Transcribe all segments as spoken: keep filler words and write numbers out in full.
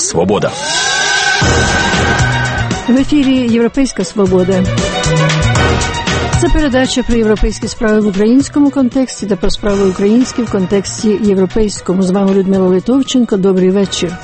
Свобода. В ефірі «Європейська свобода». Це передача про європейські справи в українському контексті та про справи українські в контексті європейському. З вами Людмила Литовченко. Добрий вечір.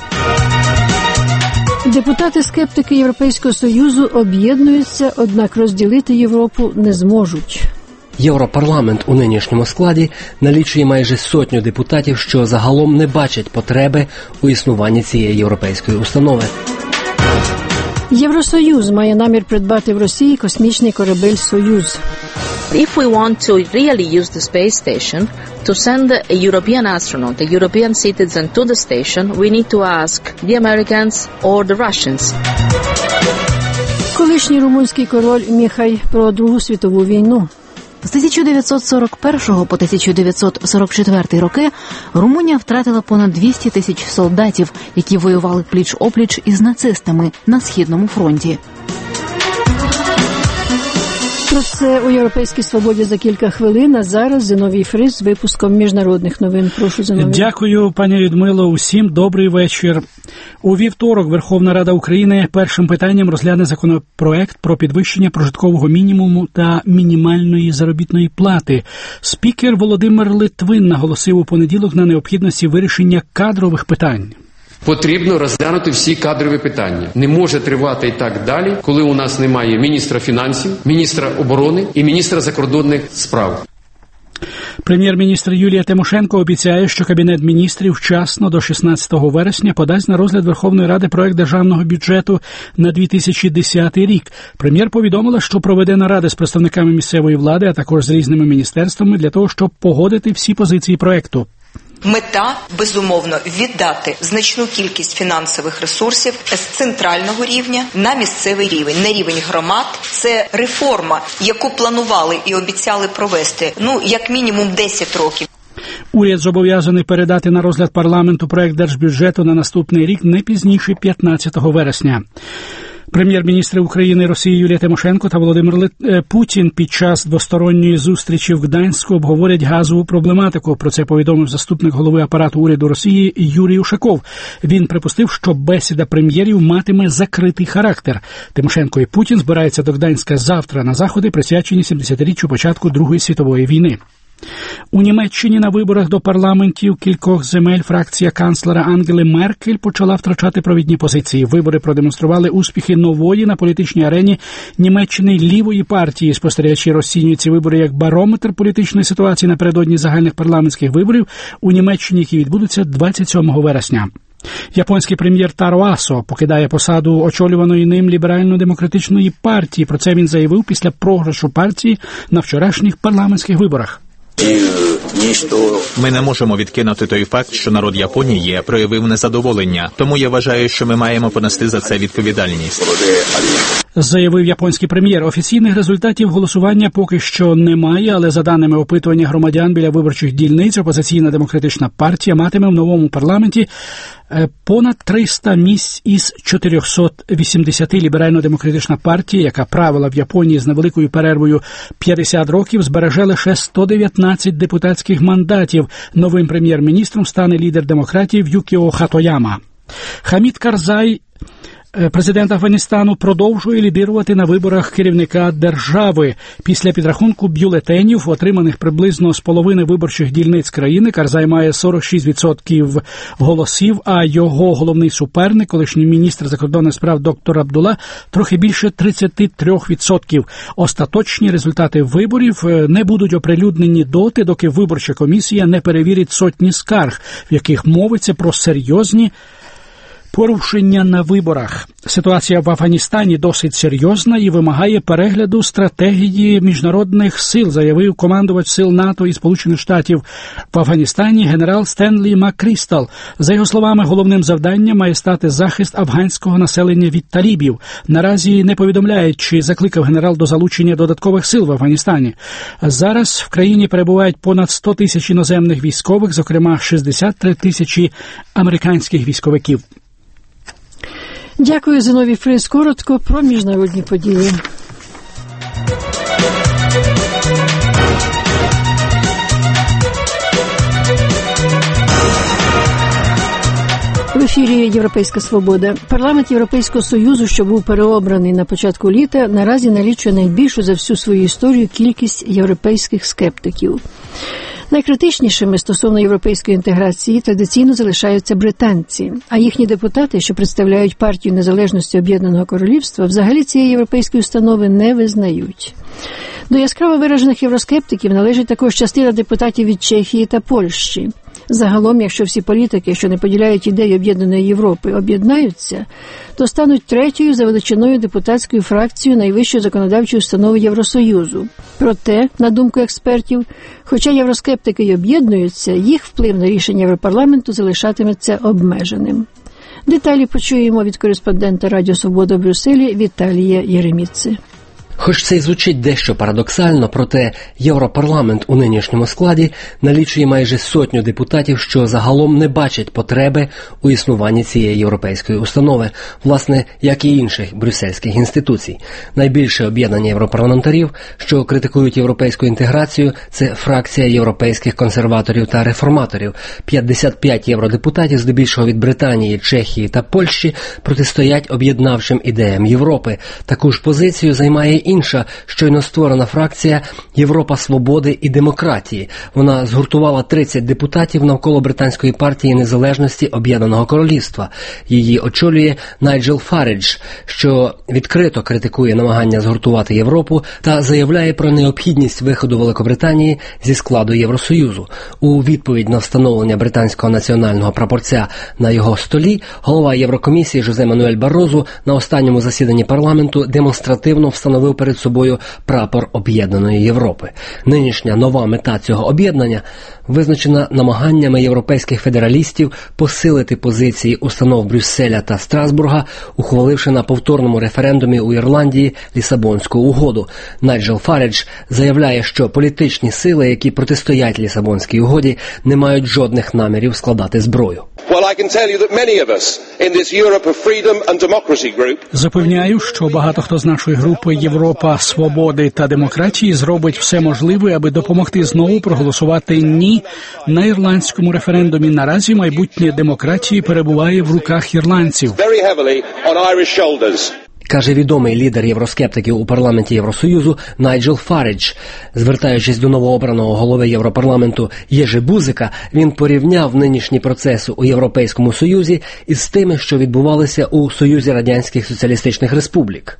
Депутати-скептики Європейського Союзу об'єднуються, однак розділити Європу не зможуть. Європарламент у нинішньому складі налічує майже сотню депутатів, що загалом не бачать потреби у існуванні цієї європейської установи. Євросоюз має намір придбати в Росії космічний корабель «Союз». If we want to really use the space station to send a European astronaut, a European citizen to the station, we need to ask the Americans or the Russians. Колишній румунський король Міхай про Другу світову війну. З тисяча дев'ятсот сорок першого по тисяча дев'ятсот сорок четвертий роки Румунія втратила понад двісті тисяч солдатів, які воювали пліч-опліч із нацистами на Східному фронті. Про це у «Європейській свободі» за кілька хвилин, а зараз Зиновій Фрис з випуском міжнародних новин. Прошу, Зиновій. Дякую, пані Людмило. Усім добрий вечір. У вівторок Верховна Рада України першим питанням розгляне законопроект про підвищення прожиткового мінімуму та мінімальної заробітної плати. Спікер Володимир Литвин наголосив у понеділок на необхідності вирішення кадрових питань. Потрібно розглянути всі кадрові питання. Не може тривати і так далі, коли у нас немає міністра фінансів, міністра оборони і міністра закордонних справ. Прем'єр-міністр Юлія Тимошенко обіцяє, що Кабінет міністрів вчасно до шістнадцятого вересня подасть на розгляд Верховної Ради проект державного бюджету на дві тисячі десятий рік. Прем'єр повідомила, що проведе наради з представниками місцевої влади, а також з різними міністерствами для того, щоб погодити всі позиції проекту. Мета, безумовно, віддати значну кількість фінансових ресурсів з центрального рівня на місцевий рівень, на рівень громад. Це реформа, яку планували і обіцяли провести, ну, як мінімум десять років. Уряд зобов'язаний передати на розгляд парламенту проект держбюджету на наступний рік не пізніше п'ятнадцятого вересня. Прем'єр-міністри України Росії Юлія Тимошенко та Володимир Лит... Путін під час двосторонньої зустрічі в Гданську обговорять газову проблематику. Про це повідомив заступник голови апарату уряду Росії Юрій Ушаков. Він припустив, що бесіда прем'єрів матиме закритий характер. Тимошенко і Путін збираються до Гданська завтра на заходи, присвячені сімдесятиріччю початку Другої світової війни. У Німеччині на виборах до парламентів кількох земель фракція канцлера Ангели Меркель почала втрачати провідні позиції. Вибори продемонстрували успіхи нової на політичній арені Німеччини лівої партії. Спостерігачі розцінюють ці вибори як барометр політичної ситуації напередодні загальних парламентських виборів у Німеччині, які відбудуться двадцять сьомого вересня. Японський прем'єр Таро Асо покидає посаду очолюваної ним ліберально-демократичної партії. Про це він заявив після програшу партії на вчорашніх парламентських виборах. Ми не можемо відкинути той факт, що народ Японії проявив незадоволення. Тому я вважаю, що ми маємо понести за це відповідальність. Заявив японський прем'єр. Офіційних результатів голосування поки що немає, але за даними опитування громадян біля виборчих дільниць, опозиційна демократична партія матиме в новому парламенті понад триста місць із чотирьохсот вісімдесяти. Ліберально-демократична партія, яка правила в Японії з невеликою перервою п'ятдесят років, збереже лише сто дев'ятнадцять депутатських мандатів. Новим прем'єр-міністром стане лідер демократів Юкіо Хатояма. Хамід Карзай, президент Афганістану, продовжує лідирувати на виборах керівника держави. Після підрахунку бюлетенів, отриманих приблизно з половини виборчих дільниць країни, Карзай має сорок шість відсотків голосів, а його головний суперник, колишній міністр закордонних справ доктор Абдулла, трохи більше тридцять три відсотки. Остаточні результати виборів не будуть оприлюднені доти, доки виборча комісія не перевірить сотні скарг, в яких мовиться про серйозні порушення на виборах. Ситуація в Афганістані досить серйозна і вимагає перегляду стратегії міжнародних сил, заявив командувач сил НАТО і Сполучених Штатів в Афганістані генерал Стенлі МакКрістал. За його словами, головним завданням має стати захист афганського населення від талібів. Наразі не повідомляють, чи закликав генерал до залучення додаткових сил в Афганістані. Зараз в країні перебувають понад сто тисяч іноземних військових, зокрема шістдесят три тисячі американських військовиків. Дякую, Зиновій Фрис. Коротко про міжнародні події. В В ефірі «Європейська свобода». Парламент Європейського Союзу, що був переобраний на початку літа, наразі налічує найбільшу за всю свою історію кількість європейських скептиків. Найкритичнішими стосовно європейської інтеграції традиційно залишаються британці, а їхні депутати, що представляють партію незалежності Об'єднаного Королівства, взагалі цієї європейської установи не визнають. До яскраво виражених євроскептиків належить також частина депутатів від Чехії та Польщі. Загалом, якщо всі політики, що не поділяють ідеї Об'єднаної Європи, об'єднаються, то стануть третьою за величиною депутатською фракцією найвищої законодавчої установи Євросоюзу. Проте, на думку експертів, хоча євроскептики й об'єднуються, їх вплив на рішення Європарламенту залишатиметься обмеженим. Деталі почуємо від кореспондента Радіо Свобода в Брюсселі Віталія Єреміци. Хоч це й звучить дещо парадоксально, проте Європарламент у нинішньому складі налічує майже сотню депутатів, що загалом не бачать потреби у існуванні цієї європейської установи, власне, як і інших брюссельських інституцій. Найбільше об'єднання європарламентарів, що критикують європейську інтеграцію, це фракція європейських консерваторів та реформаторів. п'ятдесят п'ять євродепутатів, здебільшого від Британії, Чехії та Польщі, протистоять об'єднавчим ідеям Європи. Таку ж позицію займає інша, щойно створена фракція «Європа свободи і демократії». Вона згуртувала тридцять депутатів навколо британської партії незалежності Об'єднаного Королівства. Її очолює Найджел Фаридж, що відкрито критикує намагання згуртувати Європу та заявляє про необхідність виходу Великобританії зі складу Євросоюзу. У відповідь на встановлення британського національного прапорця на його столі голова Єврокомісії Жозе Мануель Баррозу на останньому засіданні парламенту демонстративно встановив перед собою прапор Об'єднаної Європи. Нинішня нова мета цього об'єднання визначена намаганнями європейських федералістів посилити позиції установ Брюсселя та Страсбурга, ухваливши на повторному референдумі у Ірландії Лісабонську угоду. Найджел Фаридж заявляє, що політичні сили, які протистоять Лісабонській угоді, не мають жодних намірів складати зброю. Запевняю, що багато хто з нашої групи «Європа свободи та демократії» зробить все можливе, аби допомогти знову проголосувати «ні» на ірландському референдумі. Наразі майбутнє демократії перебуває в руках ірландців. Каже відомий лідер євроскептиків у парламенті Євросоюзу Найджел Фаридж. Звертаючись до новообраного голови Європарламенту Єжи Бузика, він порівняв нинішні процеси у Європейському Союзі із тими, що відбувалися у Союзі Радянських Соціалістичних Республік.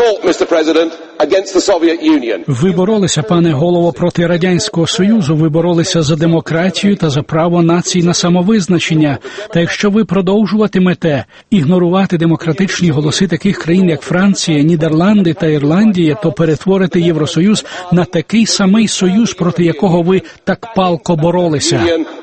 Ви боролися, пане голово, проти Радянського Союзу, ви боролися за демократію та за право націй на самовизначення. Та якщо ви продовжуватимете ігнорувати демократичні голоси таких країн, як Франція, Нідерланди та Ірландія, то перетворите Євросоюз на такий самий союз, проти якого ви так палко боролися.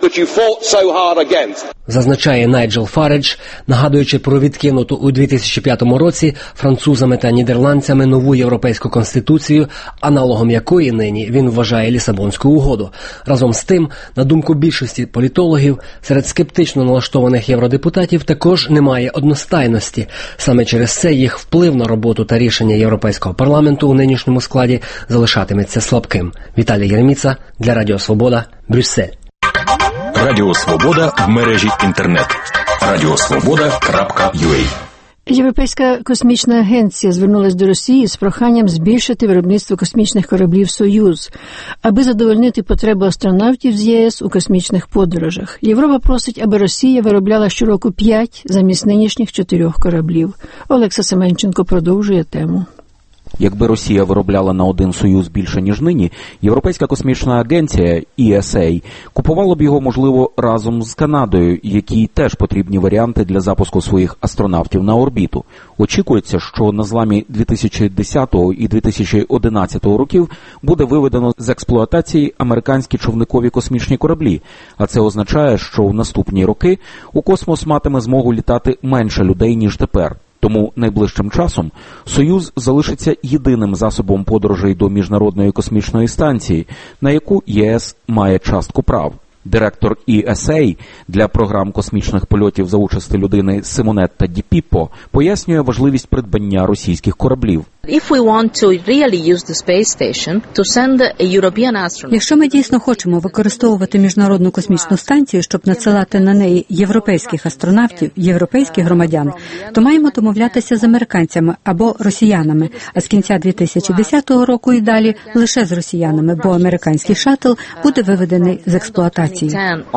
Зазначає Найджел Фаридж, нагадуючи про відкинуту у дві тисячі п'ятому році французами та нідерландцями нову європейську конституцію, аналогом якої нині він вважає Лісабонську угоду. Разом з тим, на думку більшості політологів, серед скептично налаштованих євродепутатів також немає одностайності. Саме через це їх вплив на роботу та рішення Європейського парламенту у нинішньому складі залишатиметься слабким. Віталій Єреміца для Радіо Свобода, Брюссель. Радіо Свобода в мережі інтернет. радіосвобода крапка ю а. Європейська космічна агенція звернулась до Росії з проханням збільшити виробництво космічних кораблів «Союз», аби задовольнити потреби астронавтів з ЄС у космічних подорожах. Європа просить, аби Росія виробляла щороку п'ять замість нинішніх чотирьох кораблів. Олекса Семенченко продовжує тему. Якби Росія виробляла на один Союз більше, ніж нині, Європейська космічна агенція і ес ей купувала б його, можливо, разом з Канадою, якій теж потрібні варіанти для запуску своїх астронавтів на орбіту. Очікується, що на зламі дві тисячі десятого і дві тисячі одинадцятого років буде виведено з експлуатації американські човникові космічні кораблі, а це означає, що в наступні роки у космос матиме змогу літати менше людей, ніж тепер. Тому найближчим часом Союз залишиться єдиним засобом подорожей до Міжнародної космічної станції, на яку ЄС має частку прав. Директор і ес ей для програм космічних польотів за участі людини Симонетта Ді Піппо пояснює важливість придбання російських кораблів. Якщо ми дійсно хочемо використовувати міжнародну космічну станцію, щоб надсилати на неї європейських астронавтів, європейських громадян, то маємо домовлятися з американцями або росіянами, а з кінця дві тисячі десятого року і далі лише з росіянами, бо американський шаттл буде виведений з експлуатації.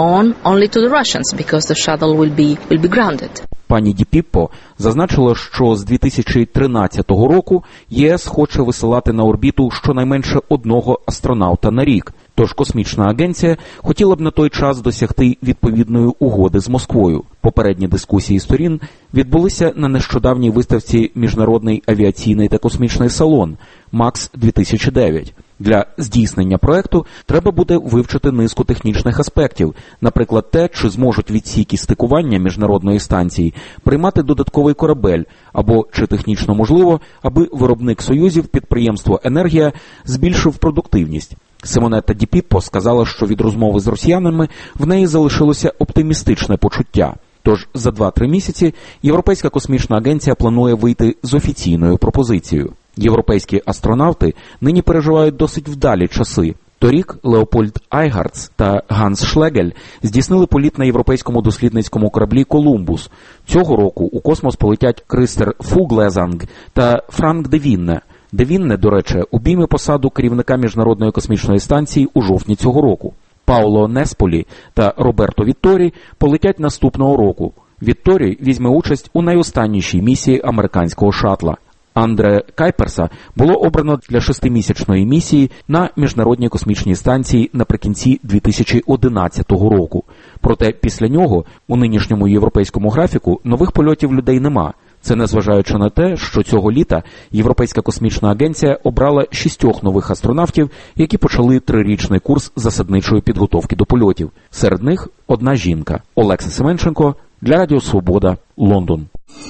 Пані Ді Піппо зазначила, що з дві тисячі тринадцятого року ЄС хоче висилати на орбіту щонайменше одного астронавта на рік. Тож космічна агенція хотіла б на той час досягти відповідної угоди з Москвою. Попередні дискусії сторін відбулися на нещодавній виставці Міжнародний авіаційний та космічний салон МАКС дві тисячі дев'ять. Для здійснення проекту треба буде вивчити низку технічних аспектів, наприклад, те, чи зможуть відсіки стикування міжнародної станції приймати додатковий корабель, або чи технічно можливо, аби виробник союзів підприємство «Енергія» збільшив продуктивність. Симонетта Ді Піппо сказала, що від розмови з росіянами в неї залишилося оптимістичне почуття. Тож за два-три місяці Європейська космічна агенція планує вийти з офіційною пропозицією. Європейські астронавти нині переживають досить вдалі часи. Торік Леопольд Айгартс та Ганс Шлегель здійснили політ на європейському дослідницькому кораблі «Колумбус». Цього року у космос полетять Кристер Фуглезанг та Франк де Вінне. Де Вінне, до речі, обійме посаду керівника Міжнародної космічної станції у жовтні цього року. Пауло Несполі та Роберто Вітторі полетять наступного року. Вітторі візьме участь у найостаннішій місії американського шатла. Андре Кайперса було обрано для шестимісячної місії на Міжнародній космічній станції наприкінці дві тисячі одинадцятого року. Проте після нього у нинішньому європейському графіку нових польотів людей нема. Це незважаючи на те, що цього літа Європейська космічна агенція обрала шістьох нових астронавтів, які почали трирічний курс засадничої підготовки до польотів. Серед них одна жінка – Олекса Семенченко для Радіо Свобода, Лондон.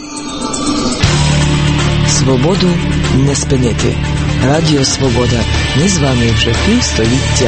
Свободу не спинити. Радіо Свобода не з вами вже півстоліття.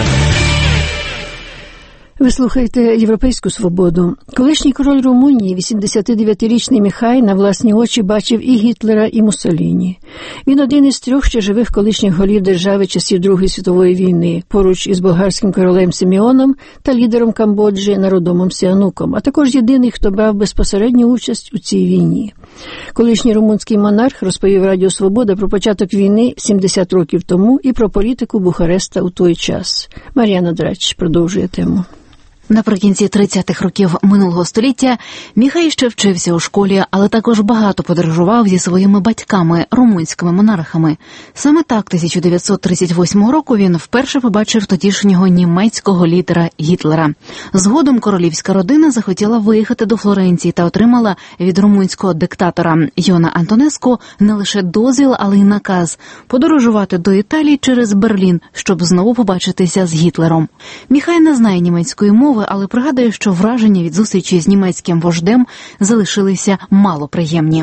Ви слухаєте «Європейську свободу». Колишній король Румунії, вісімдесятидев'ятирічний Міхай, на власні очі бачив і Гітлера, і Муссоліні. Він один із трьох ще живих колишніх голів держави часів Другої світової війни, поруч із болгарським королем Симеоном та лідером Камбоджі Народомом Сіануком, а також єдиний, хто брав безпосередню участь у цій війні. Колишній румунський монарх розповів Радіо Свобода про початок війни сімдесят років тому і про політику Бухареста у той час. Мар'яна Драч продовжує тему. Наприкінці тридцятих років минулого століття Міхай ще вчився у школі, але також багато подорожував зі своїми батьками, румунськими монархами. Саме так тисяча дев'ятсот тридцять восьмого року він вперше побачив тодішнього німецького лідера Гітлера. Згодом королівська родина захотіла виїхати до Флоренції та отримала від румунського диктатора Йона Антонеску не лише дозвіл, але й наказ подорожувати до Італії через Берлін, щоб знову побачитися з Гітлером. Міхай не знає німецької мови, але пригадує, що враження від зустрічі з німецьким вождем залишилися малоприємні.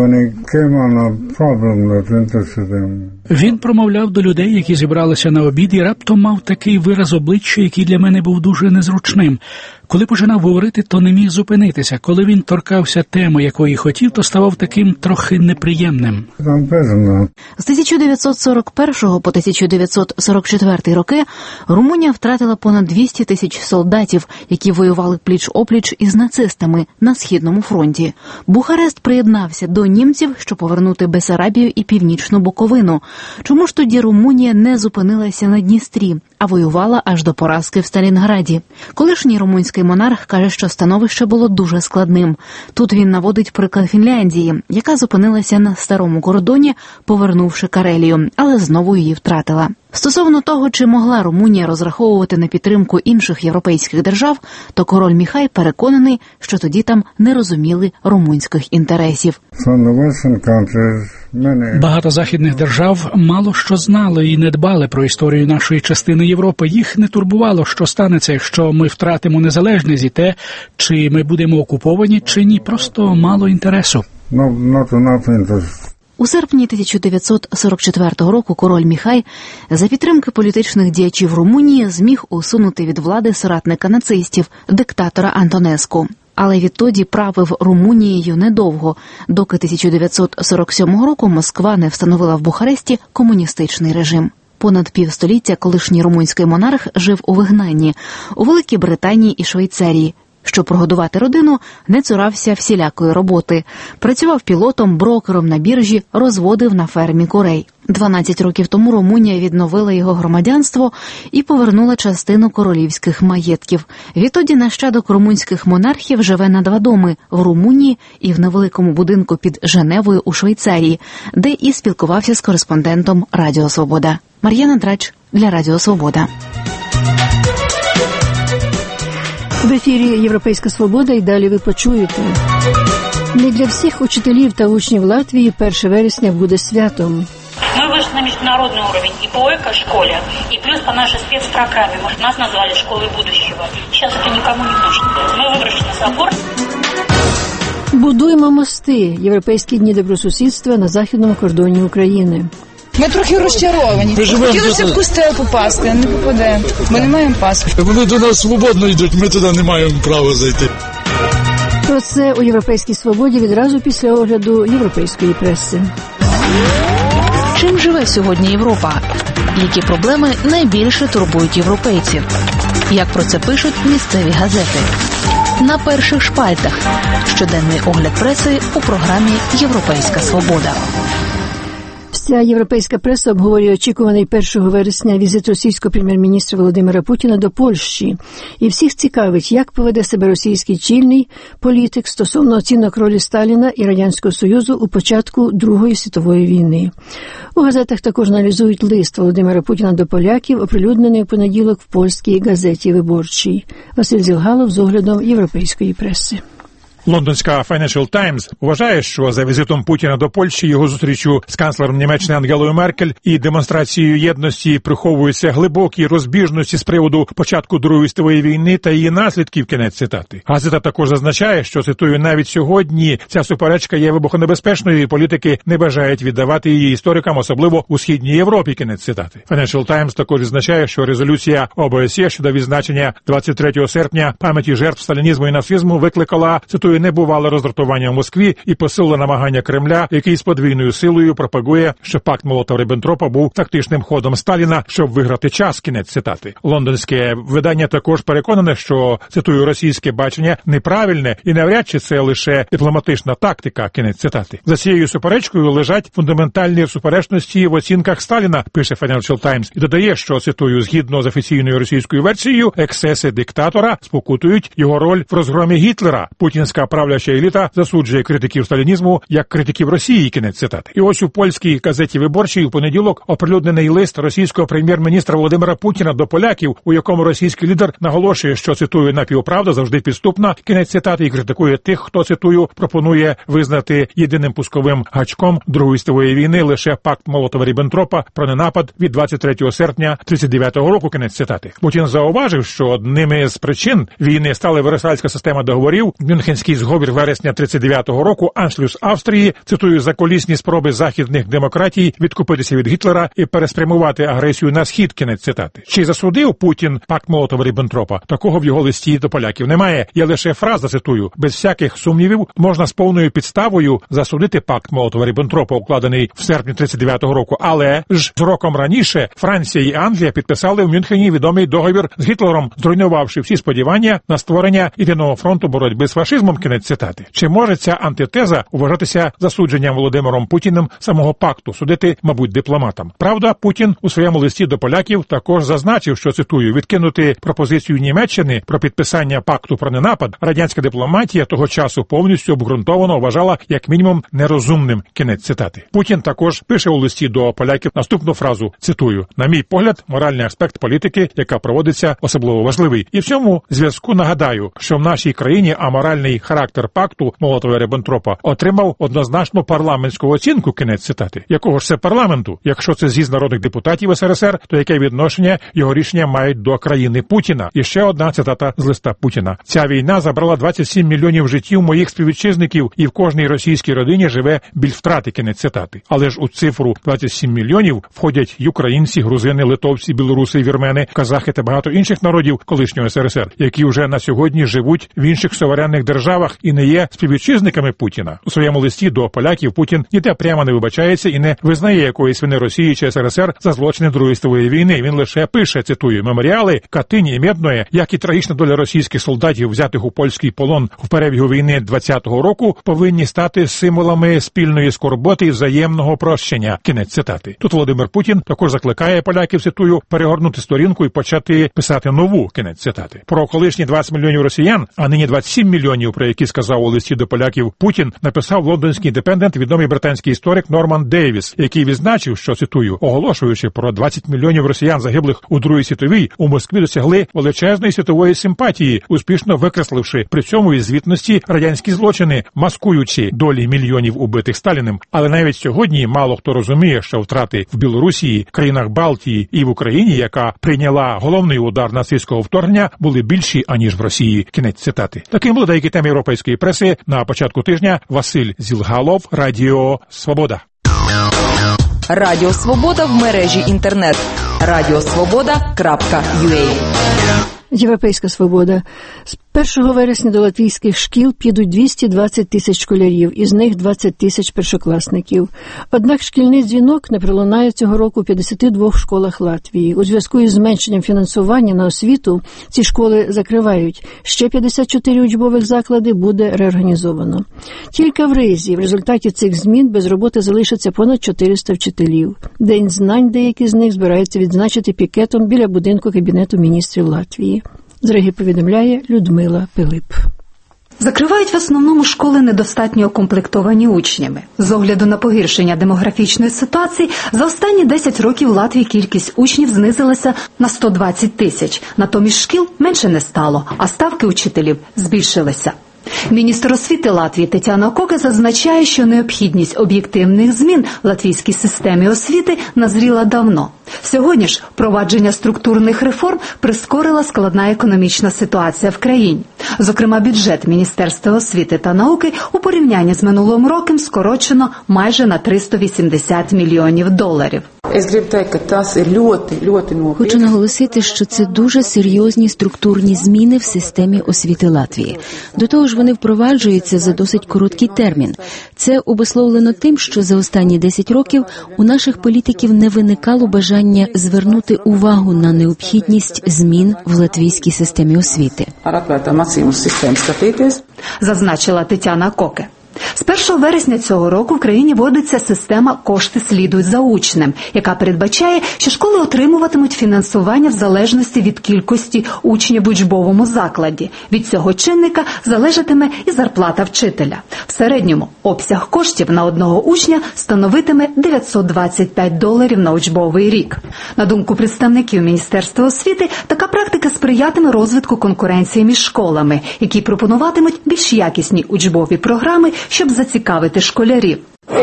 Він промовляв до людей, які зібралися на обід, і раптом мав такий вираз обличчя, який для мене був дуже незручним. Коли починав говорити, то не міг зупинитися. Коли він торкався теми, якої хотів, то ставав таким трохи неприємним. З тисяча дев'ятсот сорок першого по тисяча дев'ятсот сорок четвертий роки Румунія втратила понад двісті тисяч солдатів, які воювали пліч-опліч із нацистами на Східному фронті. Бухарест приєднався до німців, щоб повернути Бессарабію і Північну Буковину. Чому ж тоді Румунія не зупинилася на Дністрі, а воювала аж до поразки в Сталінграді? Колишній румунський монарх каже, що становище було дуже складним. Тут він наводить приклад Фінляндії, яка зупинилася на старому кордоні, повернувши Карелію, але знову її втратила. Стосовно того, чи могла Румунія розраховувати на підтримку інших європейських держав, то король Міхай переконаний, що тоді там не розуміли румунських інтересів. Багато західних держав мало що знали і не дбали про історію нашої частини Європи. Їх не турбувало, що станеться, якщо ми втратимо незалежність, і те, чи ми будемо окуповані, чи ні. Просто мало інтересу. У серпні тисяча дев'ятсот сорок четвертого року король Міхай за підтримки політичних діячів Румунії зміг усунути від влади соратника нацистів, диктатора Антонеску. Але відтоді правив Румунією недовго, доки тисяча дев'ятсот сорок сьомого року Москва не встановила в Бухаресті комуністичний режим. Понад півстоліття колишній румунський монарх жив у вигнанні у Великій Британії і Швейцарії. Щоб прогодувати родину, не цурався всілякої роботи. Працював пілотом, брокером на біржі, розводив на фермі курей. дванадцять років тому Румунія відновила його громадянство і повернула частину королівських маєтків. Відтоді нащадок румунських монархів живе на два доми – в Румунії і в невеликому будинку під Женевою у Швейцарії, де і спілкувався з кореспондентом Радіо Свобода. Мар'яна Драч для Радіо Свобода. В ефірі «Європейська свобода» і далі ви почуєте. Не для всіх учителів та учнів Латвії перше вересня буде святом. Мы вышли на международный уровень и по эко-школе, и плюс по нашей спецпрограмме. Может, нас назвали школой будущего. Сейчас это никому не нужно. Мы выброшены за борт. Будуємо мости. Європейські дні добросусідства на західному кордоні України. Ми трохи розчаровані. Хотілося в костел попасти, а не попадаємо. Ми не маємо паспорта. Вони до нас свободно йдуть, ми туди не маємо права зайти. Про це у «Європейській свободі» відразу після огляду європейської преси. Чим живе сьогодні Європа? Які проблеми найбільше турбують європейців? Як про це пишуть місцеві газети? На перших шпальтах. Щоденний огляд преси у програмі «Європейська свобода». Вся європейська преса обговорює очікуваний першого вересня візит російського прем'єр-міністра Володимира Путіна до Польщі. І всіх цікавить, як поведе себе російський чільний політик стосовно оцінок ролі Сталіна і Радянського Союзу у початку Другої світової війни. У газетах також аналізують лист Володимира Путіна до поляків, оприлюднений у понеділок в польській газеті «Виборчій». Василь Зілгалов з оглядом європейської преси. Лондонська Financial Times вважає, що за візитом Путіна до Польщі, його зустрічю з канцлером Німеччини Ангелою Меркель і демонстрацією єдності приховуються глибокі розбіжності з приводу початку Другої світової війни та її наслідків, кінець цитати. Газета також зазначає, що, цитую, навіть сьогодні ця суперечка є вибухонебезпечною і політики не бажають віддавати її історикам, особливо у Східній Європі, кінець цитати. Financial Times також відзначає, що резолюція О Б С Є щодо відзначення двадцять третього серпня пам'яті жертв сталінізму і нацизму викликала, цитую, небувале роздратування в Москві і посилило намагання Кремля, який з подвійною силою пропагує, що пакт Молотова-Ріббентропа був тактичним ходом Сталіна, щоб виграти час, кінець цитати. Лондонське видання також переконане, що, цитую, російське бачення неправильне і навряд чи це лише дипломатична тактика, кінець цитати. За цією суперечкою лежать фундаментальні суперечності в оцінках Сталіна, пише Financial Times, і додає, що, цитую, згідно з офіційною російською версією, ексцеси диктатора спокутують його роль в розгромі Гітлера. Путінська правляча еліта засуджує критиків сталінізму як критиків Росії, кінець цитати. І ось у польській газеті «Виборчій» у понеділок оприлюднений лист російського прем'єр-міністра Володимира Путіна до поляків, у якому російський лідер наголошує, що, цитую, напівправда завжди підступна, кінець цитати, і критикує тих, хто, цитую, пропонує визнати єдиним пусковим гачком Другої світової війни лише пакт Молотова-Ріббентропа про ненапад від двадцять третього серпня тридцять дев'ятого року, кінець цитати. Путін зауважив, що одними з причин війни стали Версальська система договорів, Мюнхенський зговір вересня тридцять дев'ятого року, аншлюс Австрії, цитую, заколісні спроби західних демократій відкупитися від Гітлера і переспрямувати агресію на схід, кінець цитати. Чи засудив Путін пакт Молотова-Ріббентропа? Такого в його листі до поляків немає. Є лише фраза, цитую, без всяких сумнівів можна з повною підставою засудити пакт Молотова-Ріббентропа, укладений в серпні тридцять дев'ятого року, але ж з роком раніше Франція і Англія підписали в Мюнхені відомий договір з Гітлером, зруйнувавши всі сподівання на створення єдиного фронту боротьби з фашизмом, кінець цитати. Чи може ця антитеза вважатися засудженням Володимиром Путіним самого пакту, судити, мабуть, дипломатам? Правда, Путін у своєму листі до поляків також зазначив, що, цитую, відкинути пропозицію Німеччини про підписання пакту про ненапад радянська дипломатія того часу повністю обґрунтовано вважала як мінімум нерозумним, кінець цитати. Путін також пише у листі до поляків наступну фразу, цитую, на мій погляд, моральний аспект політики, яка проводиться, особливо важливий. І в цьому зв'язку нагадаю, що в нашій країні аморальний характер пакту Молотова-Ріббентропа отримав однозначну парламентську оцінку, кінець цитати. Якого ж це парламенту? Якщо це з'їзд народних депутатів СРСР, то яке відношення його рішення мають до країни Путіна? І ще одна цитата з листа Путіна. Ця війна забрала двадцять сім мільйонів життів моїх співвітчизників, і в кожній російській родині живе біль втрати, кінець цитати. Але ж у цифру двадцять сім мільйонів входять й українці, грузини, литовці, білоруси, вірмени, казахи та багато інших народів колишнього СРСР, які вже на сьогодні живуть в інших суверенних державах і не є співвітчизниками Путіна. У своєму листі до поляків Путін ніде прямо не вибачається і не визнає якоїсь вини Росії чи СРСР за злочини Другої світової війни. Він лише пише, цитую, «Меморіали Катині і Медної, як і трагічна доля російських солдатів, взятих у польський полон в перебігу війни двадцятого року, повинні стати символами спільної скорботи і взаємного прощення». Кінець цитати. Тут Володимир Путін також закликає поляків, цитую, перегорнути сторінку і почати писати нову, кінець цитати. Про колишні двадцять мільйонів росіян, а нині двадцять сім мільйонів, про які сказав у листі до поляків Путін, написав лондонський індепендент, відомий британський історик Норман Дейвіс, який відзначив, що, цитую, оголошуючи про двадцять мільйонів росіян загиблих у Другій світовій, у Москві досягли величезної світової симпатії, успішно викресливши при цьому із звітності радянські злочини, маскуючи долі мільйонів убитих Сталіним. Але навіть сьогодні мало хто розуміє, що втрати в Білорусі, країнах Балтії і в Україні, яка прийняла головний удар нацистського вторгнення, були більші, аніж в Росії. Кінець цитати. Таким були деякі теми європейської преси на початку тижня. Василь Зілгалов, Радіо Свобода. Радіо Свобода в мережі інтернет. радіосвобода крапка ю а. Європейська свобода. З першого вересня до латвійських шкіл підуть двісті двадцять тисяч школярів, із них двадцять тисяч першокласників. Однак шкільний дзвінок не пролунає цього року у п'ятдесяти двох школах Латвії. У зв'язку із зменшенням фінансування на освіту ці школи закривають. Ще п'ятдесят чотири учбових заклади буде реорганізовано. Тільки в Ризі в результаті цих змін без роботи залишиться понад чотириста вчителів. День знань деякі з них збираються відзначити пікетом біля будинку Кабінету міністрів Латвії. З Риги повідомляє Людмила Пилип. Закривають в основному школи недостатньо укомплектовані учнями. З огляду на погіршення демографічної ситуації, за останні десять років в Латвії кількість учнів знизилася на сто двадцять тисяч. Натомість шкіл менше не стало, а ставки учителів збільшилися. Міністр освіти Латвії Тетяна Коке зазначає, що необхідність об'єктивних змін в латвійській системі освіти назріла давно. Сьогодні ж впровадження структурних реформ прискорила складна економічна ситуація в країні. Зокрема, бюджет Міністерства освіти та науки у порівнянні з минулим роком скорочено майже на триста вісімдесят мільйонів доларів. Хочу наголосити, що це дуже серйозні структурні зміни в системі освіти Латвії. До того ж, вони впроваджуються за досить короткий термін. Це обусловлено тим, що за останні десять років у наших політиків не виникало бажання звернути увагу на необхідність змін в латвійській системі освіти. Зазначила Тетяна Коке. З першого вересня цього року в країні вводиться система «Кошти слідують за учнем», яка передбачає, що школи отримуватимуть фінансування в залежності від кількості учнів в учбовому закладі. Від цього чинника залежатиме і зарплата вчителя. В середньому обсяг коштів на одного учня становитиме дев'ятсот двадцять п'ять доларів на учбовий рік. На думку представників Міністерства освіти, така практика сприятиме розвитку конкуренції між школами, які пропонуватимуть більш якісні учбові програми, щоб зацікавити школярів.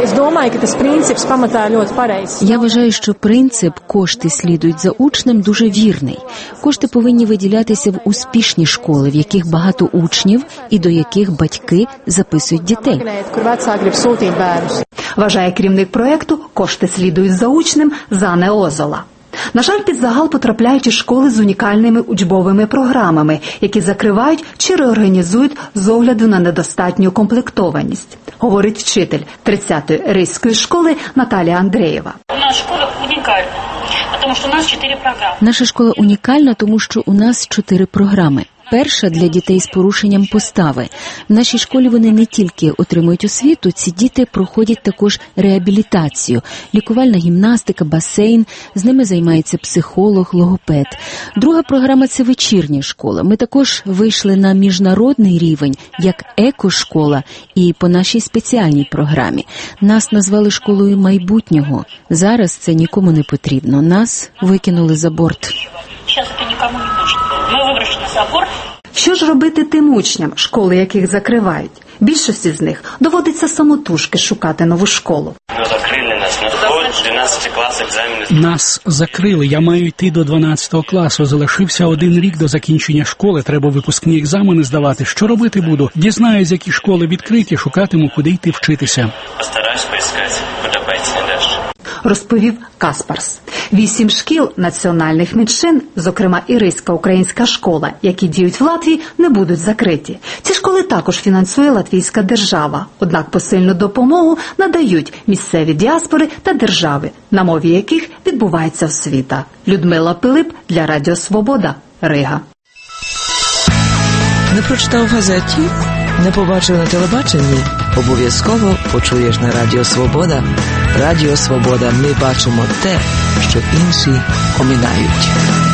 Я вважаю, що принцип «кошти слідують за учнем» дуже вірний. Кошти повинні виділятися в успішні школи, в яких багато учнів і до яких батьки записують дітей. Вважає керівник проєкту «Кошти слідують за учнем» Зане Озола. На жаль, під загал потрапляють і школи з унікальними учбовими програмами, які закривають чи реорганізують з огляду на недостатню комплектованість, говорить вчитель тридцятої ризької школи Наталія Андрієва. У нас школа унікальна, тому що у нас чотири програми. Наша школа унікальна, тому що у нас чотири програми. Перша – для дітей з порушенням постави. В нашій школі вони не тільки отримують освіту, ці діти проходять також реабілітацію. Лікувальна гімнастика, басейн, з ними займається психолог, логопед. Друга програма – це вечірня школа. Ми також вийшли на міжнародний рівень, як екошкола, і по нашій спеціальній програмі. Нас назвали школою майбутнього. Зараз це нікому не потрібно. Нас викинули за борт. Зараз це нікому не потрібно. Ми вибрали за борт. Що ж робити тим учням, школи яких закривають? Більшості з них доводиться самотужки шукати нову школу. Нас закрили. Я маю йти до дванадцятого класу. Залишився один рік до закінчення школи. Треба випускні екзамени здавати. Що робити буду? Дізнаюсь, які школи відкриті, шукатиму, куди йти вчитися. Постараюсь поискать, куда пойти дальше. Розповів Каспарс. Вісім шкіл національних меншин, зокрема ірийська українська школа, які діють в Латвії, не будуть закриті. Ці школи також фінансує латвійська держава, однак посильну допомогу надають місцеві діаспори та держави, на мові яких відбувається освіта. Людмила Пилип для Радіо Свобода, Рига. Не прочитав в газеті? Не побачив на телебаченні? Обов'язково почуєш на Радіо Свобода. Радіо Свобода. Ми бачимо те, що інші оминають.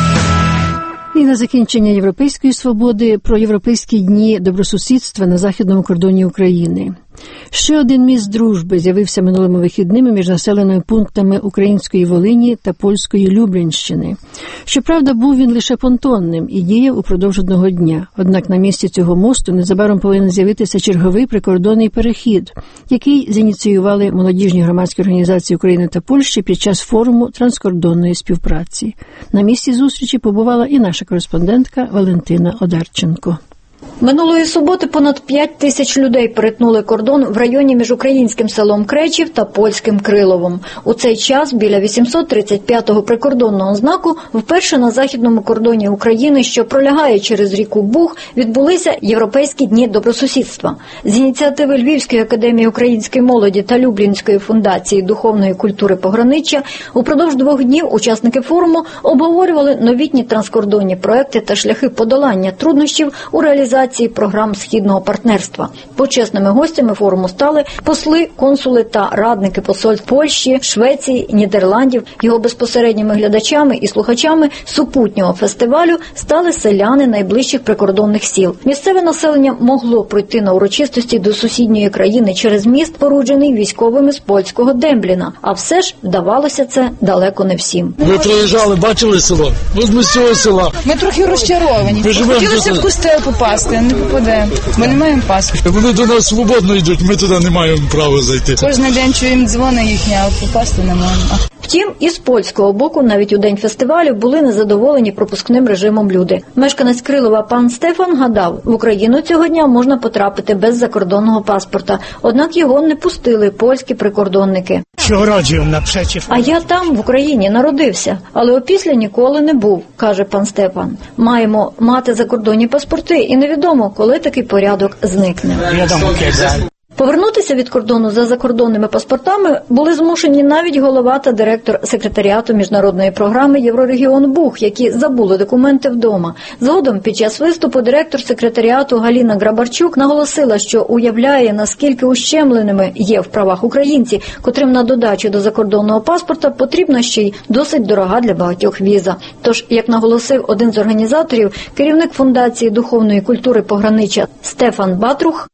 І на закінчення Європейської свободи про європейські дні добросусідства на західному кордоні України. Ще один міст дружби з'явився минулими вихідними між населеними пунктами української Волині та польської Люблінщини. Щоправда, був він лише понтонним і діяв упродовж одного дня. Однак на місці цього мосту незабаром повинен з'явитися черговий прикордонний перехід, який зініціювали молодіжні громадські організації України та Польщі під час форуму транскордонної співпраці. На місці зустрічі побувала і наша кореспондентка Валентина Одарченко. Минулої суботи понад п'ять тисяч людей перетнули кордон в районі між українським селом Кречів та польським Криловом. У цей час біля вісімсот тридцять п'ятого прикордонного знаку вперше на західному кордоні України, що пролягає через ріку Буг, відбулися Європейські дні добросусідства. З ініціативи Львівської академії української молоді та Люблінської фундації духовної культури пограниччя упродовж двох днів учасники форуму обговорювали новітні транскордонні проекти та шляхи подолання труднощів у реалізації програм Східного партнерства. Почесними гостями форуму стали посли, консули та радники посольств Польщі, Швеції, Нідерландів. Його безпосередніми глядачами і слухачами супутнього фестивалю стали селяни найближчих прикордонних сіл. Місцеве населення могло пройти на урочистості до сусідньої країни через міст, споруджений військовими з польського Дембліна. А все ж вдавалося це далеко не всім. Ми приїжджали, бачили село? От ми з цього села. Ми трохи розчаровані. Хотілося в костел попасти, а не попадемо. Ми не маємо паспорта. Вони до нас свободно йдуть, ми туди не маємо права зайти. Кожен день чуємо дзвони їхні, а попасти не можемо. Втім, і з польського боку навіть у день фестивалю були незадоволені пропускним режимом люди. Мешканець Крилова пан Стефан гадав, в Україну цього дня можна потрапити без закордонного паспорта. Однак його не пустили польські прикордонники. А я там, в Україні, народився, але опісля ніколи не був, каже пан Стефан. Маємо мати закордонні паспорти і невідомо, коли такий порядок зникне. Повернутися від кордону за закордонними паспортами були змушені навіть голова та директор секретаріату міжнародної програми «Єврорегіон Буг», які забули документи вдома. Згодом під час виступу директор секретаріату Галіна Грабарчук наголосила, що уявляє, наскільки ущемленими є в правах українці, котрим на додачу до закордонного паспорта потрібна ще й досить дорога для багатьох віза. Тож, як наголосив один з організаторів, керівник фундації духовної культури пограниччя Стефан Батрух,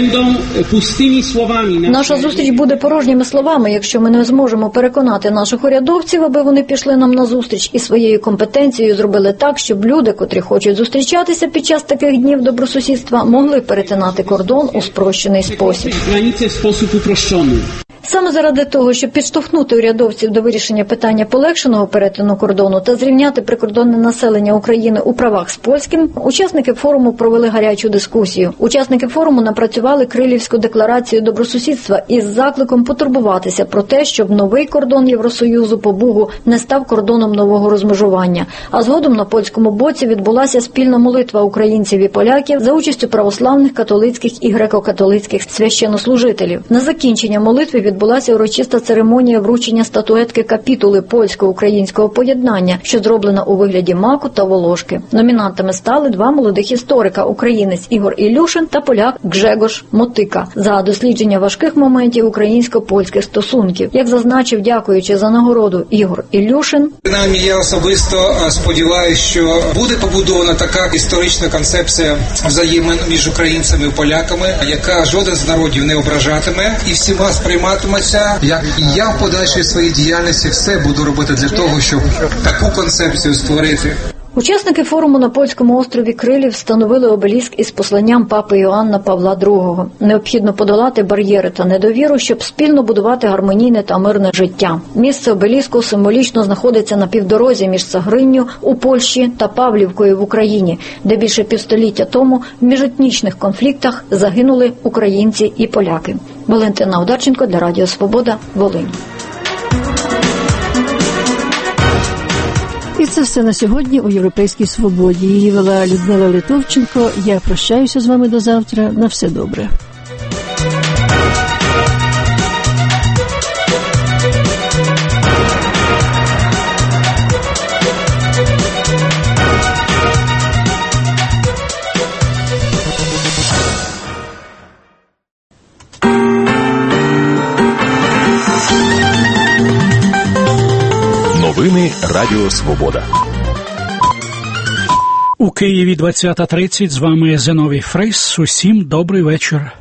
наша зустріч буде порожніми словами, якщо ми не зможемо переконати наших урядовців, аби вони пішли нам на зустріч і своєю компетенцією зробили так, щоб люди, котрі хочуть зустрічатися під час таких днів добросусідства, могли перетинати кордон у спрощений спосіб. Саме заради того, щоб підштовхнути урядовців до вирішення питання полегшеного перетину кордону та зрівняти прикордонне населення України у правах з польським, учасники форуму провели гарячу дискусію. Учасники форуму напрацювали Крилівську декларацію добросусідства із закликом потурбуватися про те, щоб новий кордон Євросоюзу по Бугу не став кордоном нового розмежування. А згодом на польському боці відбулася спільна молитва українців і поляків за участю православних, католицьких і греко-католицьких священнослужителів. На закінчення молитви відбулася урочиста церемонія вручення статуетки капітули польсько-українського поєднання, що зроблена у вигляді маку та волошки. Номінантами стали два молодих історика – українець Ігор Ілюшин та поляк Гжегош Мотика за дослідження важких моментів українсько-польських стосунків. Як зазначив, дякуючи за нагороду Ігор Ілюшин, принаймні я особисто сподіваюся, що буде побудована така історична концепція взаємин між українцями і поляками, яка жоден з народів не ображатиме і всіма сприйматиметься. Як і я в подальшій своїй діяльності все буду робити для того, щоб таку концепцію створити. Учасники форуму на польському острові Крилів встановили обеліск із посланням папи Іоанна Павла другого. Необхідно подолати бар'єри та недовіру, щоб спільно будувати гармонійне та мирне життя. Місце обеліску символічно знаходиться на півдорозі між Цагринню у Польщі та Павлівкою в Україні, де більше півстоліття тому в міжетнічних конфліктах загинули українці і поляки. Валентина Одарченко для Радіо Свобода, Волинь. І це все на сьогодні у «Європейській свободі». Її вела Людмила Литовченко. Я прощаюся з вами до завтра. На все добре. Новини Радіо Свобода. У Києві двадцята тридцять. З вами Зиновій Фрейс. Усім добрий вечір.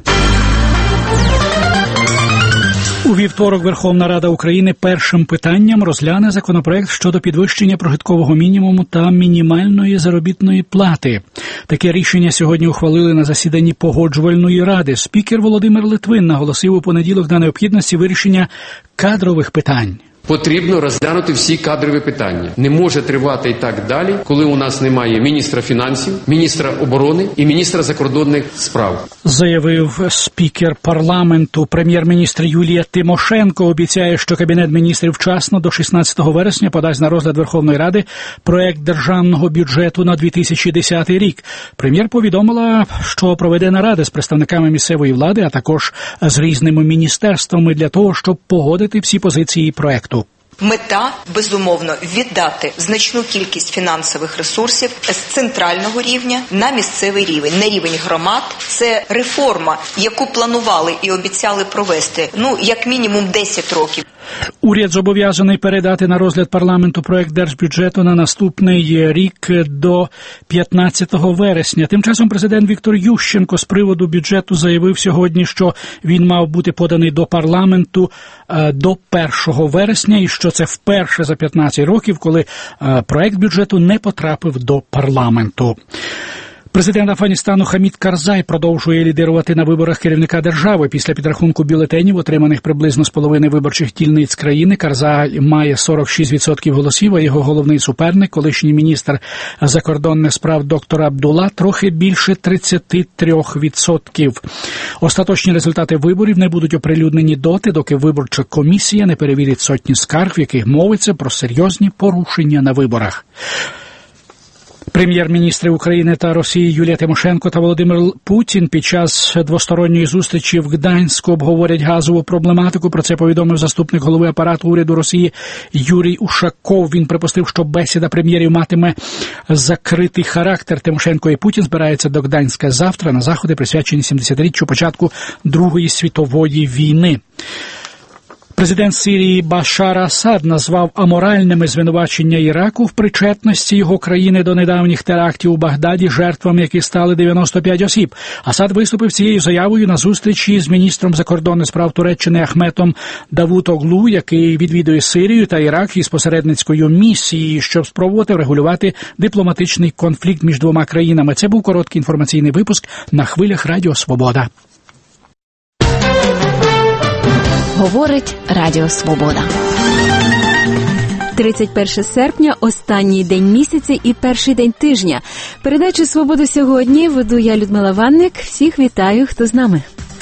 У вівторок Верховна Рада України першим питанням розгляне законопроект щодо підвищення прожиткового мінімуму та мінімальної заробітної плати. Таке рішення сьогодні ухвалили на засіданні Погоджувальної ради. Спікер Володимир Литвин наголосив у понеділок на необхідності вирішення кадрових питань. Потрібно розглянути всі кадрові питання. Не може тривати і так далі, коли у нас немає міністра фінансів, міністра оборони і міністра закордонних справ. Заявив спікер парламенту. Прем'єр-міністр Юлія Тимошенко обіцяє, що Кабінет міністрів вчасно до шістнадцятого вересня подасть на розгляд Верховної Ради проект державного бюджету на дві тисячі десятий рік. Прем'єр повідомила, що проведе наради з представниками місцевої влади, а також з різними міністерствами для того, щоб погодити всі позиції проекту. Мета, безумовно, віддати значну кількість фінансових ресурсів з центрального рівня на місцевий рівень, на рівень громад. Це реформа, яку планували і обіцяли провести, ну, як мінімум десять років. Уряд зобов'язаний передати на розгляд парламенту проект держбюджету на наступний рік до п'ятнадцятого вересня. Тим часом президент Віктор Ющенко з приводу бюджету заявив сьогодні, що він мав бути поданий до парламенту до першого вересня і що це вперше за п'ятнадцять років, коли проект бюджету не потрапив до парламенту. Президент Афганістану Хамід Карзай продовжує лідирувати на виборах керівника держави. Після підрахунку бюлетенів, отриманих приблизно з половини виборчих дільниць країни, Карзай має сорок шість відсотків голосів, а його головний суперник, колишній міністр закордонних справ доктор Абдулла, трохи більше тридцять три відсотків. Остаточні результати виборів не будуть оприлюднені доти, доки виборча комісія не перевірить сотні скарг, в яких мовиться про серйозні порушення на виборах. Прем'єр-міністри України та Росії Юлія Тимошенко та Володимир Путін під час двосторонньої зустрічі в Гданську обговорять газову проблематику. Про це повідомив заступник голови апарату уряду Росії Юрій Ушаков. Він припустив, що бесіда прем'єрів матиме закритий характер. Тимошенко і Путін збираються до Гданська завтра на заходи, присвячені сімдесятиріччю початку Другої світової війни. Президент Сирії Башар Асад назвав аморальними звинувачення Іраку в причетності його країни до недавніх терактів у Багдаді, жертвами яких стали дев'яносто п'ять осіб. Асад виступив цією заявою на зустрічі з міністром закордонних справ Туреччини Ахметом Давутоглу, який відвідує Сирію та Ірак із посередницькою місією, щоб спробувати врегулювати дипломатичний конфлікт між двома країнами. Це був короткий інформаційний випуск на хвилях Радіо Свобода. Говорить Радіо Свобода. тридцять перше серпня – останній день місяця і перший день тижня. Передачу «Свободу сьогодні» веду я, Людмила Ванник. Всіх вітаю, хто з нами.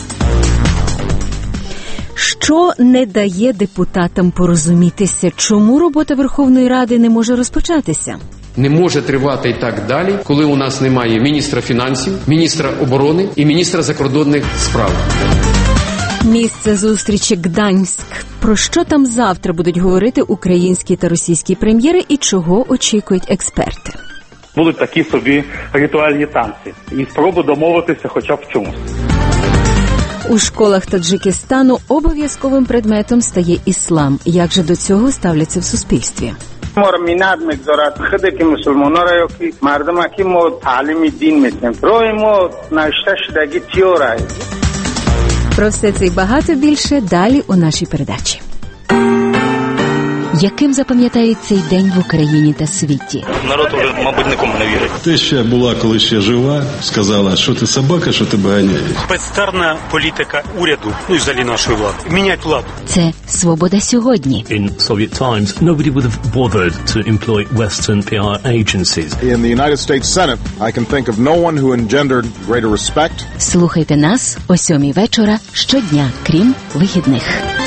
Що не дає депутатам порозумітися? Чому робота Верховної Ради не може розпочатися? Не може тривати і так далі, коли у нас немає міністра фінансів, міністра оборони і міністра закордонних справ. Місце зустрічі Гданськ. Про що там завтра будуть говорити українські та російські прем'єри і чого очікують експерти? Будуть такі собі ритуальні танці і спроби домовитися хоча б в чомусь. У школах Таджикистану обов'язковим предметом стає іслам. Як же до цього ставляться в суспільстві? میناد میگذارد خود که مسلمان‌ها را که مردم که ما تعلیم دین می‌دیم روی ما نشته شدگی تیوره. Про все це і багато більше далі у нашій передачі. Яким запам'ятають цей день в Україні та світі? Народ вже, мабуть, нікому не вірить. Ти ще була, коли ще жива, сказала, що ти собака, що тебе ганяють. Бездарна політика уряду, ну і взагалі нашої влади. Мінять владу. Це «Свобода сьогодні». In Soviet times, nobody would have bothered to employ Western пі ар agencies. In the United States Senate, I can think of no one who engendered greater respect. Слухайте нас о сьомій вечора щодня, крім вихідних.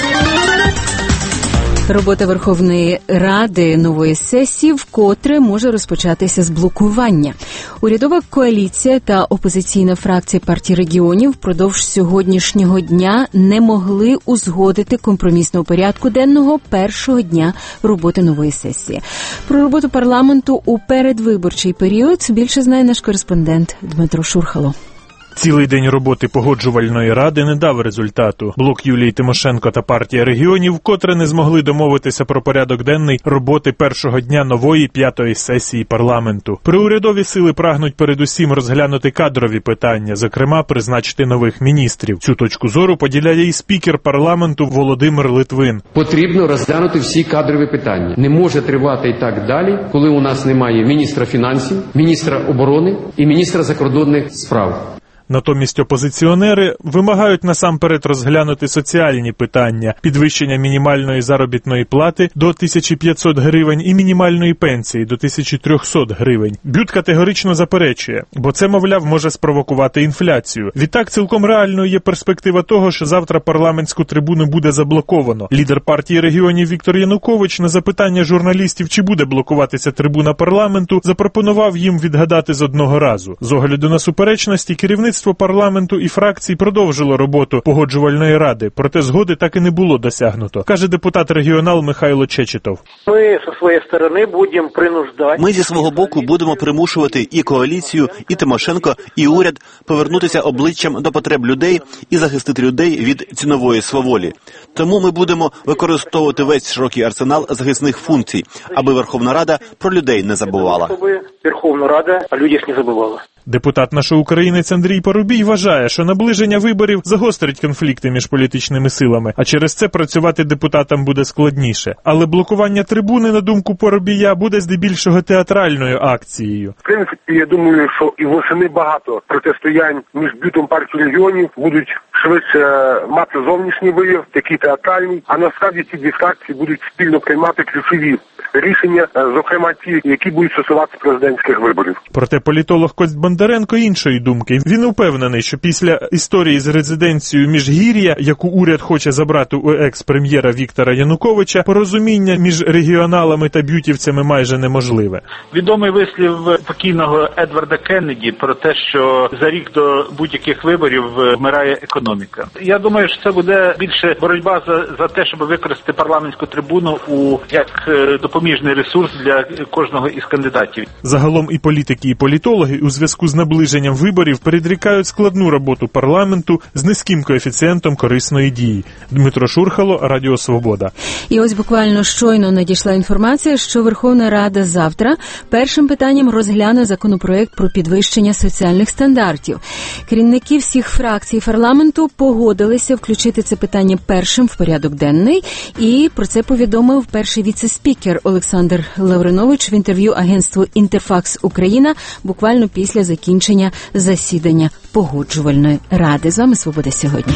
Робота Верховної Ради нової сесії вкотре може розпочатися з блокування. Урядова коаліція та опозиційна фракція партії регіонів впродовж сьогоднішнього дня не могли узгодити компромісного порядку денного першого дня роботи нової сесії. Про роботу парламенту у передвиборчий період більше знає наш кореспондент Дмитро Шурхало. Цілий день роботи Погоджувальної ради не дав результату. Блок Юлії Тимошенко та партія регіонів вкотре не змогли домовитися про порядок денний роботи першого дня нової п'ятої сесії парламенту. Приурядові сили прагнуть передусім розглянути кадрові питання, зокрема призначити нових міністрів. Цю точку зору поділяє і спікер парламенту Володимир Литвин. Потрібно розглянути всі кадрові питання. Не може тривати і так далі, коли у нас немає міністра фінансів, міністра оборони і міністра закордонних справ. Натомість опозиціонери вимагають насамперед розглянути соціальні питання, підвищення мінімальної заробітної плати до тисяча п'ятсот гривень і мінімальної пенсії до тисяча триста гривень. Бют категорично заперечує, бо це, мовляв, може спровокувати інфляцію. Відтак, цілком реальною є перспектива того, що завтра парламентську трибуну буде заблоковано. Лідер партії регіонів Віктор Янукович на запитання журналістів, чи буде блокуватися трибуна парламенту, запропонував їм відгадати з одного разу. З огляду на суперечності, керівництво парламенту і фракцій продовжило роботу Погоджувальної ради, проте згоди так і не було досягнуто, каже депутат-регіонал Михайло Чечетов. Ми зі своєї сторони будемо принуждати. Ми зі свого боку будемо примушувати і коаліцію, і Тимошенко, і уряд повернутися обличчям до потреб людей і захистити людей від цінової сваволі. Тому ми будемо використовувати весь широкий арсенал захисних функцій, аби Верховна Рада про людей не забувала. Аби Верховна Рада о людях не забувала. Депутат нашого українець Андрій Парубій вважає, що наближення виборів загострить конфлікти між політичними силами, а через це працювати депутатам буде складніше. Але блокування трибуни, на думку Парубія, буде здебільшого театральною акцією. В принципі, я думаю, що і восени багато протистоянь між бютом партії регіонів будуть швидше мати зовнішній вияв, такі театральні, а насправді ці дві фракції будуть спільно приймати ключові рішення, зокрема ті, які будуть стосуватися президентських виборів. Проте політолог Кость Бондаренко іншої думки. Він упевнений, що після історії з резиденцією Міжгір'я, яку уряд хоче забрати у екс-прем'єра Віктора Януковича, порозуміння між регіоналами та бютівцями майже неможливе. Відомий вислів покійного Едварда Кеннеді про те, що за рік до будь-яких виборів вмирає економіка. Я думаю, що це буде більше боротьба за, за те, щоб використати парламентську трибуну у як допоміжний ресурс для кожного із кандидатів. Загалом і політики, і політологи у зв'язку з наближенням виборів передрікають складну роботу парламенту з низьким коефіцієнтом корисної дії. Дмитро Шурхало, Радіо Свобода. І ось буквально щойно надійшла інформація, що Верховна Рада завтра першим питанням розгляне законопроект про підвищення соціальних стандартів. Керівники всіх фракцій парламенту погодилися включити це питання першим в порядок денний, і про це повідомив перший віце-спікер Олександр Лавринович в інтерв'ю агентству «Інтерфакс Україна» буквально після закінчення засідання Погоджувальної ради. З вами «Свобода сьогодні».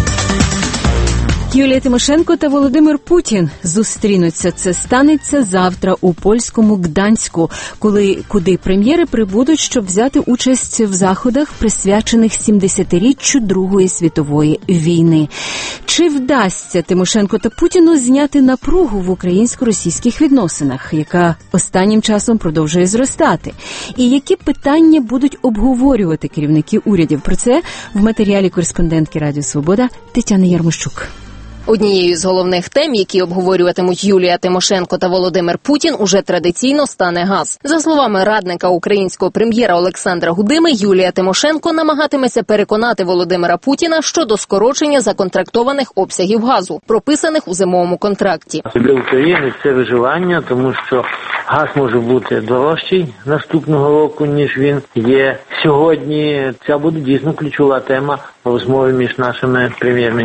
Юлія Тимошенко та Володимир Путін зустрінуться. Це станеться завтра у польському Гданську, коли куди прем'єри прибудуть, щоб взяти участь в заходах, присвячених сімдесятиріччю Другої світової війни. Чи вдасться Тимошенко та Путіну зняти напругу в українсько-російських відносинах, яка останнім часом продовжує зростати? І які питання будуть обговорювати керівники урядів? Про це в матеріалі кореспондентки Радіо Свобода Тетяни Ярмощук. Однією з головних тем, які обговорюватимуть Юлія Тимошенко та Володимир Путін, уже традиційно стане газ. За словами радника українського прем'єра Олександра Гудими, Юлія Тимошенко намагатиметься переконати Володимира Путіна щодо скорочення законтрактованих обсягів газу, прописаних у зимовому контракті. Для України це виживання, тому що газ може бути дорожчий наступного року, ніж він є сьогодні. Це буде дійсно ключова тема в розмові між нашими прем'єр-міністрами.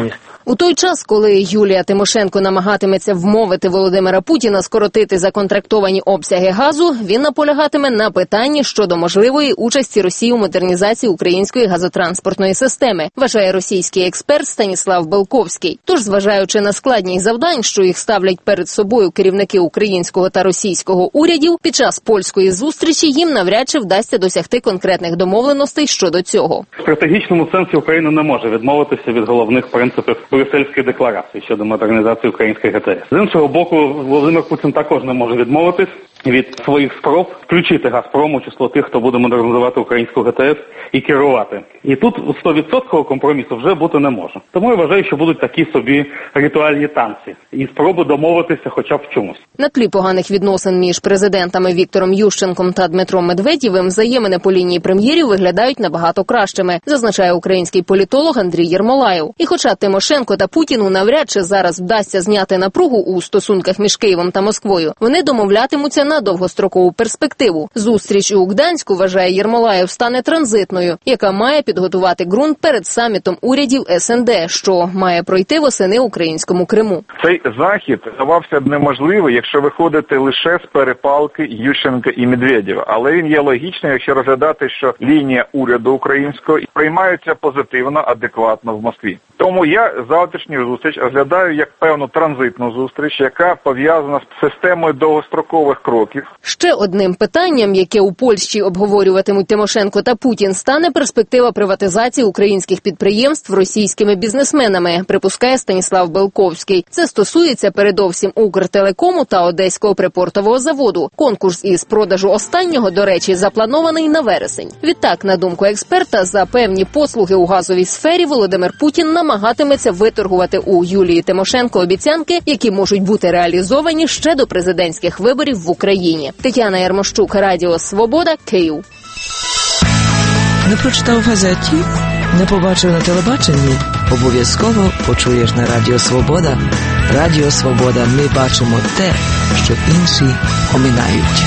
У той час, коли Юлія Тимошенко намагатиметься вмовити Володимира Путіна скоротити законтрактовані обсяги газу, він наполягатиме на питанні щодо можливої участі Росії у модернізації української газотранспортної системи, вважає російський експерт Станіслав Белковський. Тож, зважаючи на складність завдань, що їх ставлять перед собою керівники українського та російського урядів, під час польської зустрічі їм навряд чи вдасться досягти конкретних домовленостей щодо цього. В стратегічному сенсі Україна не може відмовитися від головних принципів Брюссельської декларації щодо модернізації української ГТС. З іншого боку, Володимир Путін також не може відмовитись від своїх спроб включити «Газпром» у число тих, хто буде модернізувати українську ГТС і керувати. І тут сто відсотків компромісу вже бути не може. Тому я вважаю, що будуть такі собі ритуальні танці і спроби домовитися хоча б в чомусь. На тлі поганих відносин між президентами Віктором Ющенком та Дмитром Медведєвим взаємини по лінії прем'єрів виглядають набагато кращими, зазначає український політолог Андрій Єрмолаєв. І хоча Тимошенко та Путіну навряд чи зараз вдасться зняти напругу у стосунках між Києвом та Москвою, вони домовлятимуться на довгострокову перспективу. Зустріч у Гданську, вважає Єрмолаєв, стане транзитною, яка має підготувати ґрунт перед самітом урядів ес ен де, що має пройти восени українському Криму. Цей захід здавався б неможливий, якщо виходити лише з перепалки Ющенка і Медведєва. Але він є логічним, якщо розглядати, що лінія уряду українського приймається позитивно, адекватно в Москві. Тому я завтрашню зустріч розглядаю як певну транзитну зустріч, яка пов'язана з системою довгострокових кроків. Ще одним питанням, яке у Польщі обговорюватимуть Тимошенко та Путін, стане перспектива приватизації українських підприємств російськими бізнесменами, припускає Станіслав Белковський. Це стосується передовсім Укртелекому та Одеського припортового заводу. Конкурс із продажу останнього, до речі, запланований на вересень. Відтак, на думку експерта, за певні послуги у газовій сфері Володимир Путін намагатиметься виторгувати у Юлії Тимошенко обіцянки, які можуть бути реалізовані ще до президентських виборів в Україні. Тетяна Ярмощук, Радіо Свобода, Київ. Не прочитав в газеті? Не побачив на телебаченні? Обов'язково почуєш на Радіо Свобода. Радіо Свобода. Ми бачимо те, що інші оминають.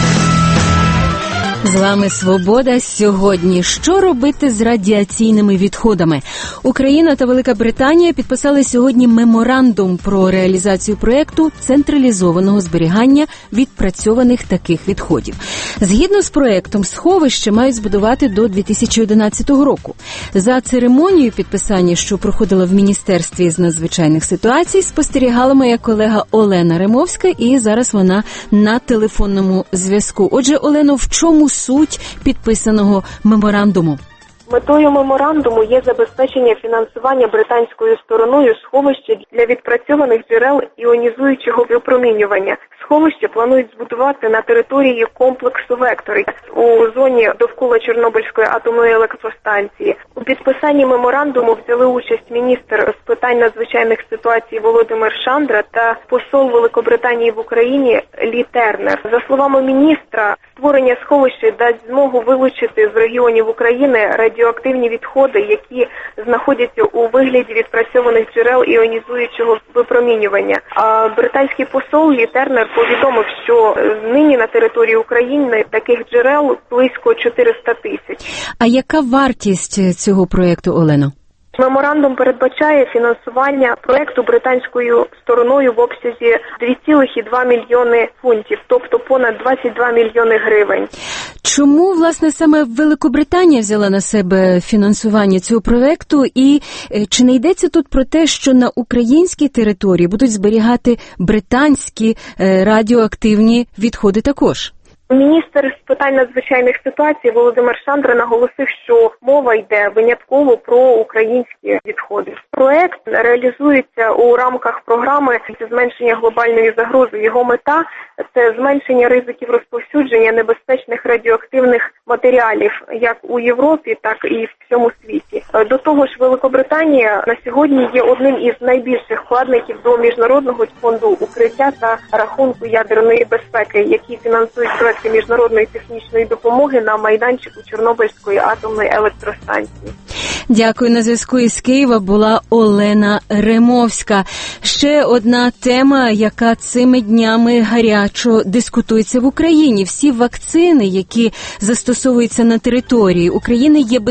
З вами Свобода. Сьогодні що робити з радіаційними відходами? Україна та Велика Британія підписали сьогодні меморандум про реалізацію проєкту централізованого зберігання відпрацьованих таких відходів. Згідно з проєктом, сховище мають збудувати до дві тисячі одинадцятого року. За церемонією підписання, що проходила в Міністерстві з надзвичайних ситуацій, спостерігала моя колега Олена Ремовська, і зараз вона на телефонному зв'язку. Отже, Олено, в чому суть підписаного меморандуму? Метою меморандуму є забезпечення фінансування британською стороною сховища для відпрацьованих джерел іонізуючого випромінювання. Сховище планують збудувати на території комплексу «Вектори» у зоні довкола Чорнобильської атомної електростанції. У підписанні меморандуму взяли участь міністр з питань надзвичайних ситуацій Володимир Шандра та посол Великобританії в Україні Лі Тернер. За словами міністра, створення сховища дасть змогу вилучити з регіонів України радіоактивні відходи, які знаходяться у вигляді відпрацьованих джерел іонізуючого випромінювання. А британський посол Лі Тернер повідомив, що нині на території України таких джерел близько чотириста тисяч. А яка вартість цього проєкту, Олено? Меморандум передбачає фінансування проекту британською стороною в обсязі дві цілих дві мільйони фунтів, тобто понад двадцять два мільйони гривень. Чому, власне, саме Великобританія взяла на себе фінансування цього проекту, і чи не йдеться тут про те, що на українській території будуть зберігати британські радіоактивні відходи також? Міністр з питань надзвичайних ситуацій Володимир Шандра наголосив, що мова йде винятково про українські відходи. Проект реалізується у рамках програми зменшення глобальної загрози. Його мета – це зменшення ризиків розповсюдження небезпечних радіоактивних матеріалів як у Європі, так і в всьому світі. До того ж, Великобританія на сьогодні є одним із найбільших вкладників до Міжнародного фонду укриття та рахунку ядерної безпеки, які фінансують проекти міжнародної технічної допомоги на майданчику Чорнобильської атомної електростанції. Дякую. На зв'язку із Києва була Олена Ремовська. Ще одна тема, яка цими днями гарячо дискутується в Україні. Всі вакцини, які застосовуються на території України, є безпечними.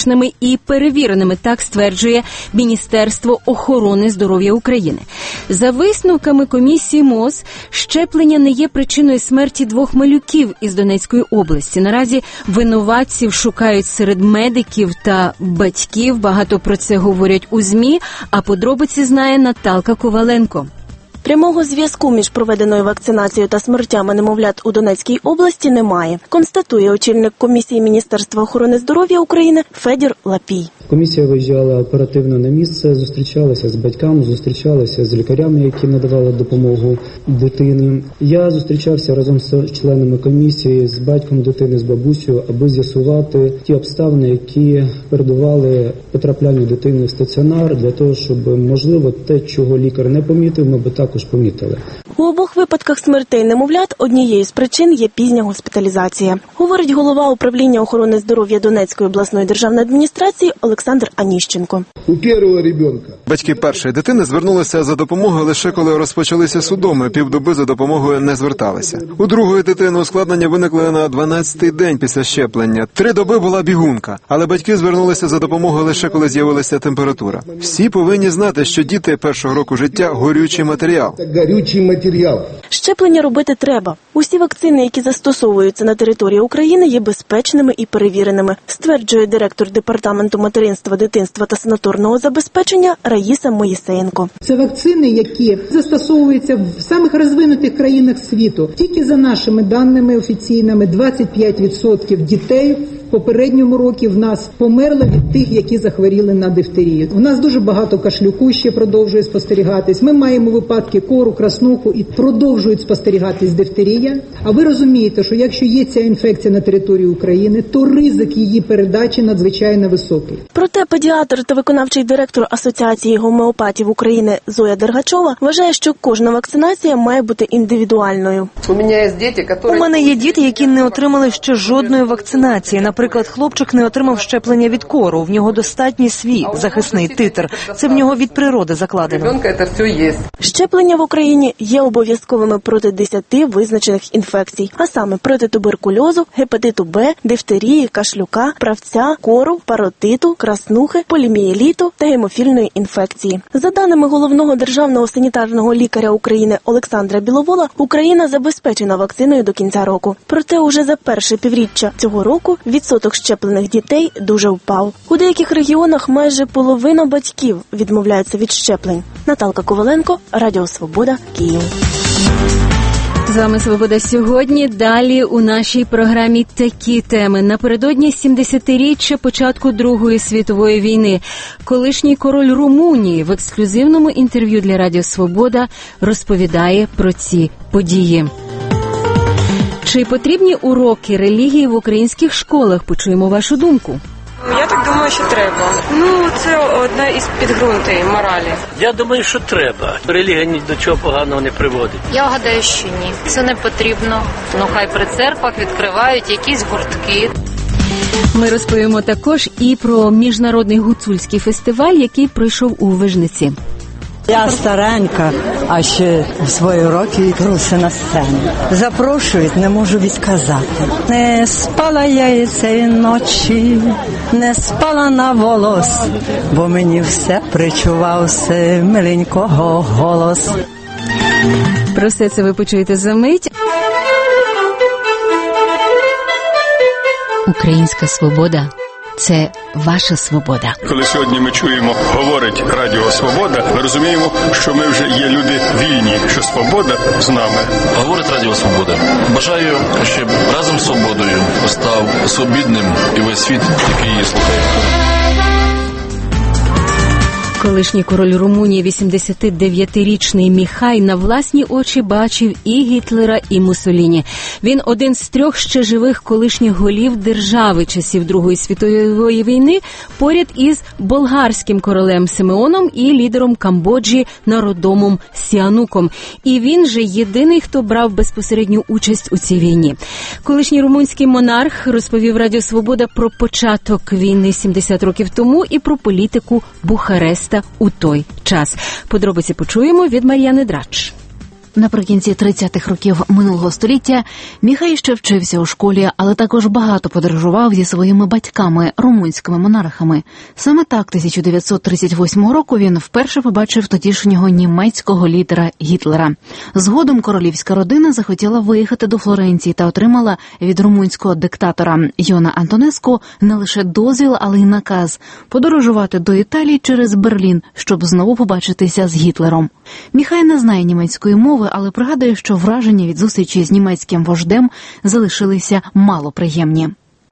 безпечними і перевіреними, так стверджує Міністерство охорони здоров'я України. За висновками комісії МОЗ, щеплення не є причиною смерті двох малюків із Донецької області. Наразі винуватців шукають серед медиків та батьків. Багато про це говорять у ЗМІ, а подробиці знає Наталка Коваленко. Прямого зв'язку між проведеною вакцинацією та смертями немовлят у Донецькій області немає, констатує очільник комісії Міністерства охорони здоров'я України Федір Лапій. Комісія виїжджала оперативно на місце, зустрічалася з батьками, зустрічалася з лікарями, які надавали допомогу дитині. Я зустрічався разом з членами комісії, з батьком дитини, з бабусею, аби з'ясувати ті обставини, які передували потраплянню дитини в стаціонар, для того, щоб, можливо, те, чого лікар не помітив, ми би також помітили. У обох випадках смертей немовлят однією з причин є пізня госпіталізація, говорить голова управління охорони здоров'я Донецької обласної державної адміністрації Олександр Аніщенко. У першого ребенка. Батьки першої дитини звернулися за допомогою лише коли розпочалися судоми, півдоби за допомогою не зверталися. У другої дитини ускладнення виникли на дванадцятий день після щеплення. Три доби була бігунка, але батьки звернулися за допомогою лише коли з'явилася температура. Всі повинні знати, що діти першого року життя – горючий матеріал. Горючий матеріал. Щеплення робити треба. Усі вакцини, які застосовуються на території України, є безпечними і перевіреними, стверджує директор департаменту материнства, дитинства та санаторного забезпечення Раїса Моїсеєнко. Це вакцини, які застосовуються в самих розвинутих країнах світу. Тільки за нашими даними офіційними двадцять п'ять відсотків дітей в попередньому році в нас померли від тих, які захворіли на дифтерію. У нас дуже багато кашлюку ще продовжує спостерігатись. Ми маємо випадки кору, краснуху і продовжують спостерігатись дифтерія. А ви розумієте, що якщо є ця інфекція на території України, то ризик її передачі надзвичайно високий. Проте педіатр та виконавчий директор Асоціації гомеопатів України Зоя Дергачова вважає, що кожна вакцинація має бути індивідуальною. У мене є діти, які не отримали ще жодної вакцинації. Наприклад, хлопчик не отримав щеплення від кору. В нього достатній свій захисний титр. Це в нього від природи закладено. Щеплення в Україні є обов'язковими проти десяти визначених інфекцій, а саме проти туберкульозу, гепатиту Б, дифтерії, кашлюка, правця, кору, паротиту, краснухи, полімієліту та гемофільної інфекції. За даними головного державного санітарного лікаря України Олександра Біловола, Україна забезпечена вакциною до кінця року. Проте уже за перше півріччя цього року відсоток щеплених дітей дуже впав. У деяких регіонах майже половина батьків відмовляються від щеплень. Наталка Коваленко, Радіо Свобода, Київ. З вами «Свобода сьогодні». Далі у нашій програмі такі теми. Напередодні сімдесятиріччя початку Другої світової війни. Колишній король Румунії в ексклюзивному інтерв'ю для Радіо Свобода розповідає про ці події. Чи потрібні уроки релігії в українських школах? Почуємо вашу думку. Я так думаю, що треба. Ну, це одна із підґрунтей моралі. Я думаю, що треба. Релігія ні до чого поганого не приводить. Я гадаю, що ні. Це не потрібно. Ну, хай при церквах відкривають якісь гуртки. Ми розповімо також і про міжнародний гуцульський фестиваль, який пройшов у Вижниці. Я старенька, а ще в свої роки труси на сцені. Запрошують, не можу відказати. Не спала я і цієї ночі, не спала на волос, бо мені все причувався миленького голос. Про все це ви почуєте за мить. Українська свобода – це ваша свобода. Коли сьогодні ми чуємо, говорить Радіо Свобода, ми розуміємо, що ми вже є люди вільні, що свобода з нами. Говорить Радіо Свобода. Бажаю, щоб разом з свободою став свобідним і весь світ, який її слухає. Колишній король Румунії, вісімдесятидев'ятирічний Міхай, на власні очі бачив і Гітлера, і Муссоліні. Він один з трьох ще живих колишніх голів держави часів Другої світової війни, поряд із болгарським королем Симеоном і лідером Камбоджі Народомом Сіануком. І він же єдиний, хто брав безпосередню участь у цій війні. Колишній румунський монарх розповів Радіо Свобода про початок війни сімдесят років тому і про політику Бухареста у той час. Подробиці почуємо від Мар'яни Драч. Наприкінці тридцятих років минулого століття Міхай ще вчився у школі, але також багато подорожував зі своїми батьками, румунськими монархами. Саме так тисяча дев'ятсот тридцять восьмого року він вперше побачив тодішнього німецького лідера Гітлера. Згодом королівська родина захотіла виїхати до Флоренції та отримала від румунського диктатора Йона Антонеску не лише дозвіл, але й наказ подорожувати до Італії через Берлін, щоб знову побачитися з Гітлером. Міхай не знає німецької мови, але пригадує, що враження від зустрічі з німецьким вождем залишилися малоприємні.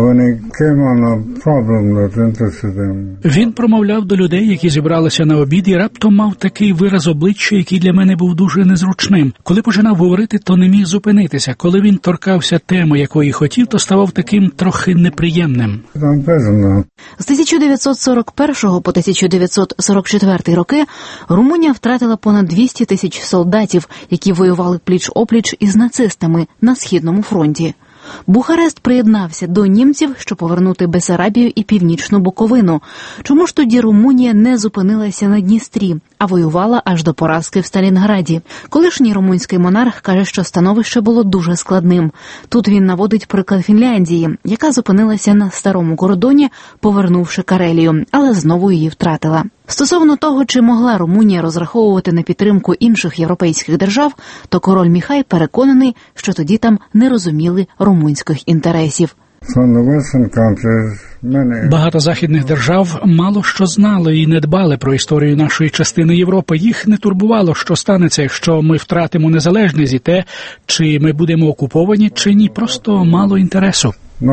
Він промовляв до людей, які зібралися на обід, і раптом мав такий вираз обличчя, який для мене був дуже незручним. Коли починав говорити, то не міг зупинитися. Коли він торкався теми, якої хотів, то ставав таким трохи неприємним. З тисяча дев'ятсот сорок першого по тисяча дев'ятсот сорок четвертий роки Румунія втратила понад двісті тисяч солдатів, які воювали пліч-опліч із нацистами на Східному фронті. Бухарест приєднався до німців, щоб повернути Бессарабію і Північну Буковину. Чому ж тоді Румунія не зупинилася на Дністрі, а воювала аж до поразки в Сталінграді? Колишній румунський монарх каже, що становище було дуже складним. Тут він наводить приклад Фінляндії, яка зупинилася на старому кордоні, повернувши Карелію, але знову її втратила. Стосовно того, чи могла Румунія розраховувати на підтримку інших європейських держав, то король Міхай переконаний, що тоді там не розуміли румунських інтересів. Багато західних держав мало що знали і не дбали про історію нашої частини Європи. Їх не турбувало, що станеться, якщо ми втратимо незалежність, і те, чи ми будемо окуповані, чи ні. Просто мало інтересу.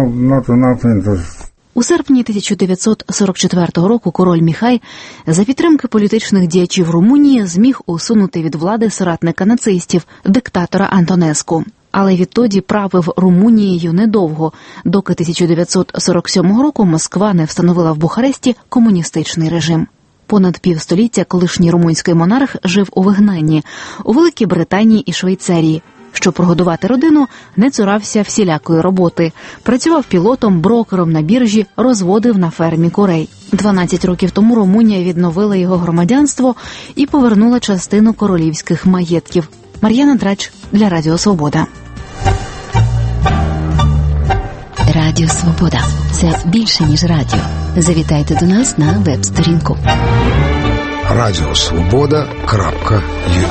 У серпні тисяча дев'ятсот сорок четвертого року король Міхай за підтримки політичних діячів Румунії зміг усунути від влади соратника нацистів, диктатора Антонеску. Але відтоді правив Румунією недовго, доки тисяча дев'ятсот сорок сьомого року Москва не встановила в Бухаресті комуністичний режим. Понад півстоліття колишній румунський монарх жив у вигнанні у Великій Британії і Швейцарії. Щоб прогодувати родину, не цурався всілякої роботи. Працював пілотом, брокером на біржі, розводив на фермі курей. дванадцять років тому Румунія відновила його громадянство і повернула частину королівських маєтків. Мар'яна Драч для Радіо Свобода. Радіо Свобода – це більше, ніж радіо. Завітайте до нас на веб-сторінку. радіо свобода крапка ю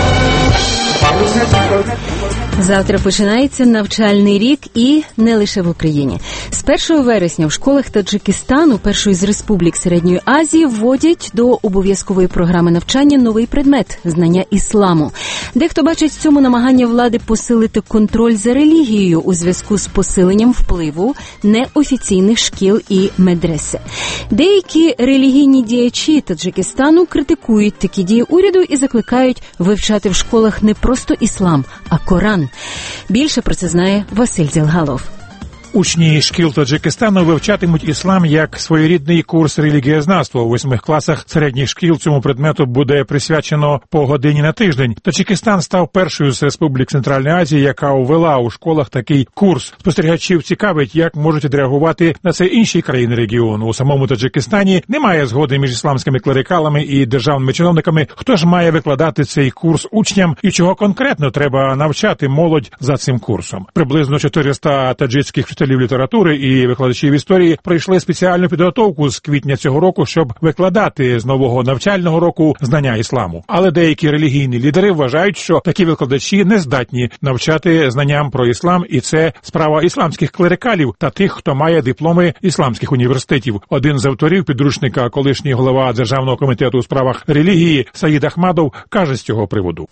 а. Завтра починається навчальний рік і не лише в Україні. З першого вересня в школах Таджикистану, першої з республік Середньої Азії, вводять до обов'язкової програми навчання новий предмет – знання ісламу. Дехто бачить в цьому намагання влади посилити контроль за релігією у зв'язку з посиленням впливу неофіційних шкіл і медресе. Деякі релігійні діячі Таджикистану критикують такі дії уряду і закликають вивчати в школах не просто іслам, а Коран. Більше про це знає Василь Дзелгалов. Учні шкіл Таджикистану вивчатимуть іслам як своєрідний курс релігієзнавства. У восьмих класах середніх шкіл цьому предмету буде присвячено по годині на тиждень. Таджикистан став першою з республік Центральної Азії, яка увела у школах такий курс. Спостерігачів цікавить, як можуть відреагувати на це інші країни регіону. У самому Таджикистані немає згоди між ісламськими клерикалами і державними чиновниками. Хто ж має викладати цей курс учням і чого конкретно треба навчати молодь за цим курсом? Приблизно чотириста таджикських вчителів літератури і викладачів історії пройшли спеціальну підготовку з квітня цього року, щоб викладати з нового навчального року знання ісламу. Але деякі релігійні лідери вважають, що такі викладачі не здатні навчати знанням про іслам, і це справа ісламських клерикалів та тих, хто має дипломи ісламських університетів. Один з авторів підручника, колишній голова Державного комітету у справах релігії Саїд Ахмадов, каже з цього приводу.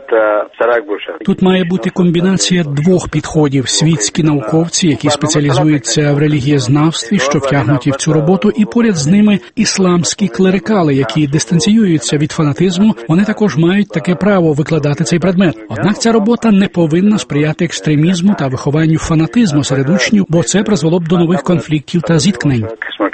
Тут має бути комбінація двох підходів: світські науковці, які спеціалізуються в релігієзнавстві, що втягнуті в цю роботу, і поряд з ними ісламські клерикали, які дистанціюються від фанатизму. Вони також мають таке право викладати цей предмет. Однак ця робота не повинна сприяти екстремізму та вихованню фанатизму серед учнів, бо це призвело б до нових конфліктів та зіткнень.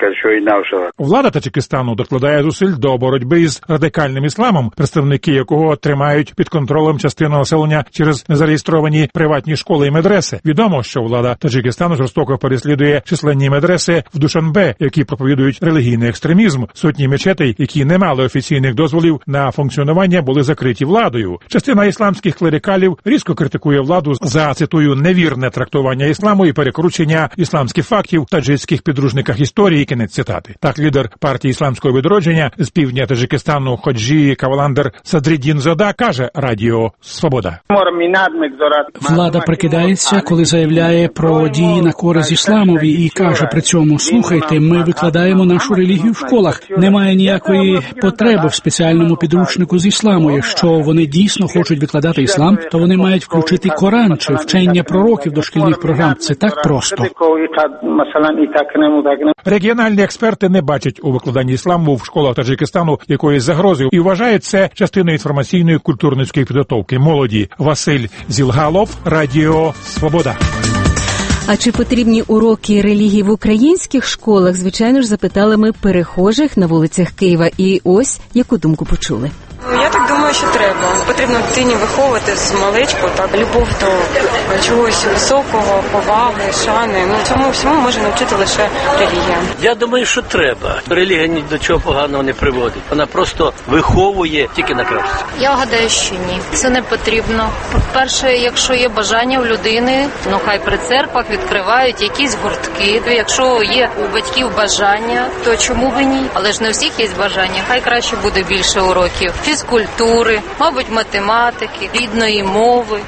Влада Таджикистану докладає зусиль до боротьби із радикальним ісламом, представники якого тримають під контролем частину населення через незареєстровані приватні школи і медреси. Відомо, що влада Таджикистану жорстоко переслідує численні медреси в Душанбе, які проповідують релігійний екстремізм. Сотні мечетей, які не мали офіційних дозволів на функціонування, були закриті владою. Частина ісламських клерикалів різко критикує владу за, цитую, невірне трактування ісламу і перекручення ісламських фактів в таджикських підручниках історії, кінець цитати. Так, лідер партії ісламського відродження з півдня Таджикистану Ходжі Каваландер Садриддін Зада каже Радіо Свобода. Влада прикидається, коли заявляє про дії на користь ісламові і каже при цьому: слухайте, ми викладаємо нашу релігію в школах. Немає ніякої потреби в спеціальному підручнику з ісламу. Якщо вони дійсно хочуть викладати іслам, то вони мають включити Коран чи вчення пророків до шкільних програм. Це так просто. Регіональні експерти не бачать у викладанні ісламу в школах Таджикистану якоїсь загрози і вважають це частиною інформаційної культурницької підготовки молоді. Василь Зілгалов, Радіо Свобода. А чи потрібні уроки релігії в українських школах? Звичайно ж, запитали ми перехожих на вулицях Києва. І ось яку думку почули. Я так думаю, що треба. Потрібно дитині виховувати з маличку, так, любов до чогось високого, поваги, шани. Ну, цьому всьому може навчити лише релігія. Я думаю, що треба. Релігія ні до чого поганого не приводить. Вона просто виховує тільки на краще. Я гадаю, що ні. Це не потрібно. По-перше, якщо є бажання у людини, ну хай при церквах відкривають якісь гуртки. Якщо є у батьків бажання, то чому б і ні? Але ж не у всіх є бажання. Хай краще буде більше уроків фізкультури, мабуть, математики, рідної мови.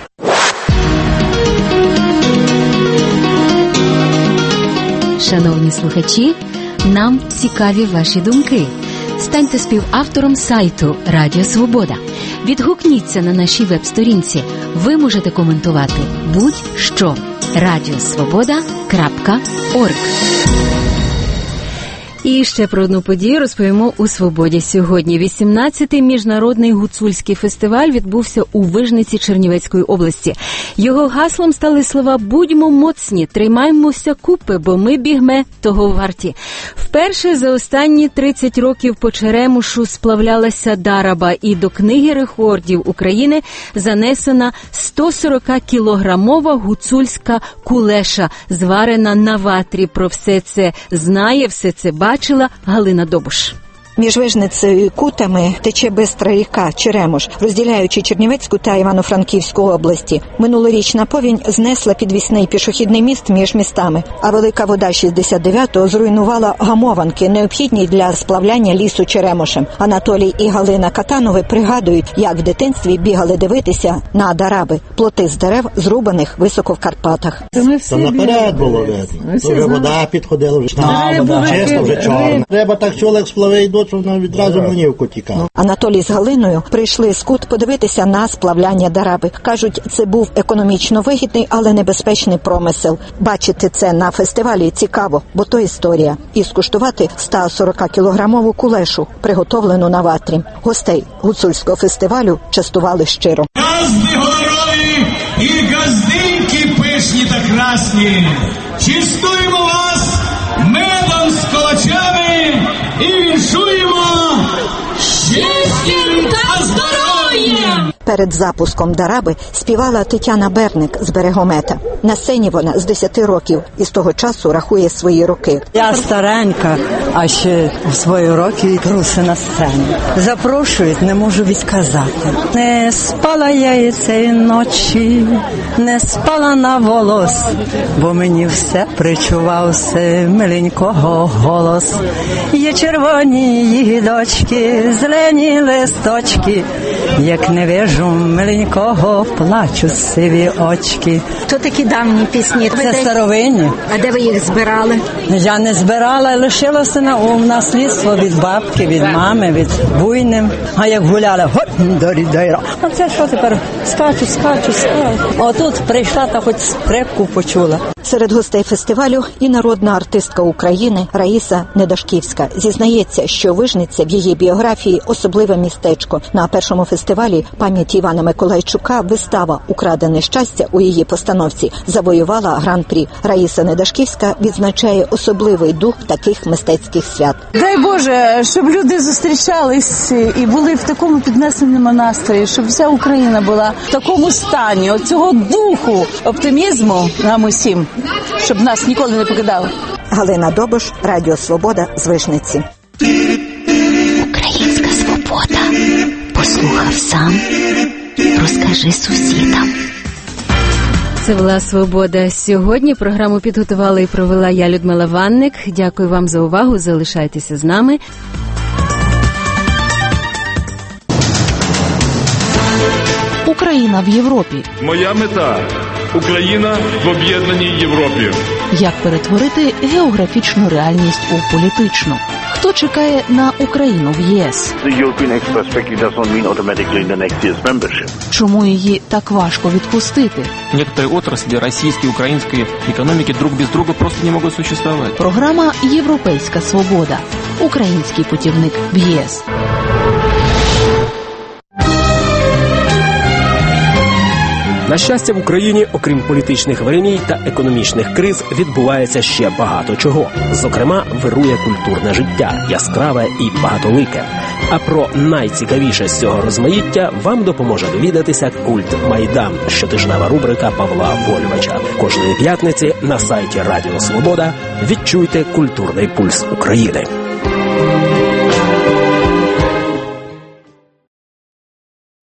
Шановні слухачі, нам цікаві ваші думки. Станьте співавтором сайту Радіо Свобода. Відгукніться на нашій веб-сторінці. Ви можете коментувати будь-що. радіосвобода крапка орг. І ще про одну подію розповімо у «Свободі» сьогодні. вісімнадцятий міжнародний гуцульський фестиваль відбувся у Вижниці Чернівецької області. Його гаслом стали слова «Будьмо моцні, тримаймося купи, бо ми бігме того варті». Вперше за останні тридцять років по Черемушу сплавлялася Дараба, і до книги рекордів України занесена сто сорок кілограмова гуцульська кулеша, зварена на ватрі. Про все це знає, все це бачила Галина Добуш. Між Вижницею і Кутами тече бистра ріка Черемуш, розділяючи Чернівецьку та Івано-Франківську області. Минулорічна повінь знесла підвісний пішохідний міст між містами, а велика вода шістдесят дев'ятого зруйнувала гамованки, необхідні для сплавляння лісу Черемушем. Анатолій і Галина Катанови пригадують, як в дитинстві бігали дивитися на Дараби, плоти з дерев, зрубаних високо в Карпатах. Там наперед було видно. То вже вода підходила, вже там, чисто, вже чорна. Треба так чоловік сплаве йдуть, що вона відразу манівку тікала. Анатолій з Галиною прийшли з Кут подивитися на сплавляння Дараби. Кажуть, це був економічно вигідний, але небезпечний промисел. Бачити це на фестивалі цікаво, бо то історія. І скуштувати сто сорок кілограмову кулешу, приготовлену на ватрі. Гостей гуцульського фестивалю частували щиро. Газди гонорові і газдинки пишні та красні. Чистуємо вас медом з колочами і віншуємо щастям та здоров'ям! Перед запуском Дараби співала Тетяна Берник з Берегомета. На сцені вона з десяти років і з того часу рахує свої роки. Я старенька, а ще в свої роки труси на сцені. Запрошують, не можу відказати. Не спала я і цієї ночі, не спала на волос, бо мені все причувався миленького голос. Є червоні її дочки, зелені листочки, як не вижу миленького, плачу сиві очки. То такі давні пісні? Це старовинні. А де ви їх збирали? Я не збирала, лишилося на у наслідство від бабки, від мами, від буйним. А як гуляли, гоп-дорі-дайра. А це що тепер? Скачу, скачу, скачу. Отут прийшла та хоч скрипку почула. Серед гостей фестивалю і народна артистка України Раїса Недашківська. Зізнається, що Вижниця в її біографії особливе містечко. На першому фестивалі пам'яті Івана Миколайчука вистава «Украдене щастя» у її постановці завоювала гран-прі. Раїса Недашківська відзначає особливий дух таких мистецьких свят. Дай Боже, щоб люди зустрічались і були в такому піднесеному настрої, щоб вся Україна була в такому стані, оцього духу оптимізму нам усім, щоб нас ніколи не покидав. Галина Добуш, Радіо Свобода з Вишниці. Українська свобода. Послухав сам, розкажи сусідам. Це була «Свобода» сьогодні. Програму підготувала і провела я, Людмила Ванник. Дякую вам за увагу. Залишайтеся з нами. Україна в Європі. Моя мета – Україна в об'єднаній Європі. Як перетворити географічну реальність у політичну? Хто чекає на Україну в ЄС? Чому її так важко відпустити? Некоторые отрасли российской, украинской экономики друг без друга просто не могут существовать. Програма «Європейська свобода». Український путівник в ЄС. На щастя, в Україні, окрім політичних вириній та економічних криз, відбувається ще багато чого. Зокрема, вирує культурне життя, яскраве і багатолике. А про найцікавіше з цього розмаїття вам допоможе довідатися «Культ Майдан» – щотижнева рубрика Павла Вольвача. Кожної п'ятниці на сайті Радіо Свобода відчуйте культурний пульс України.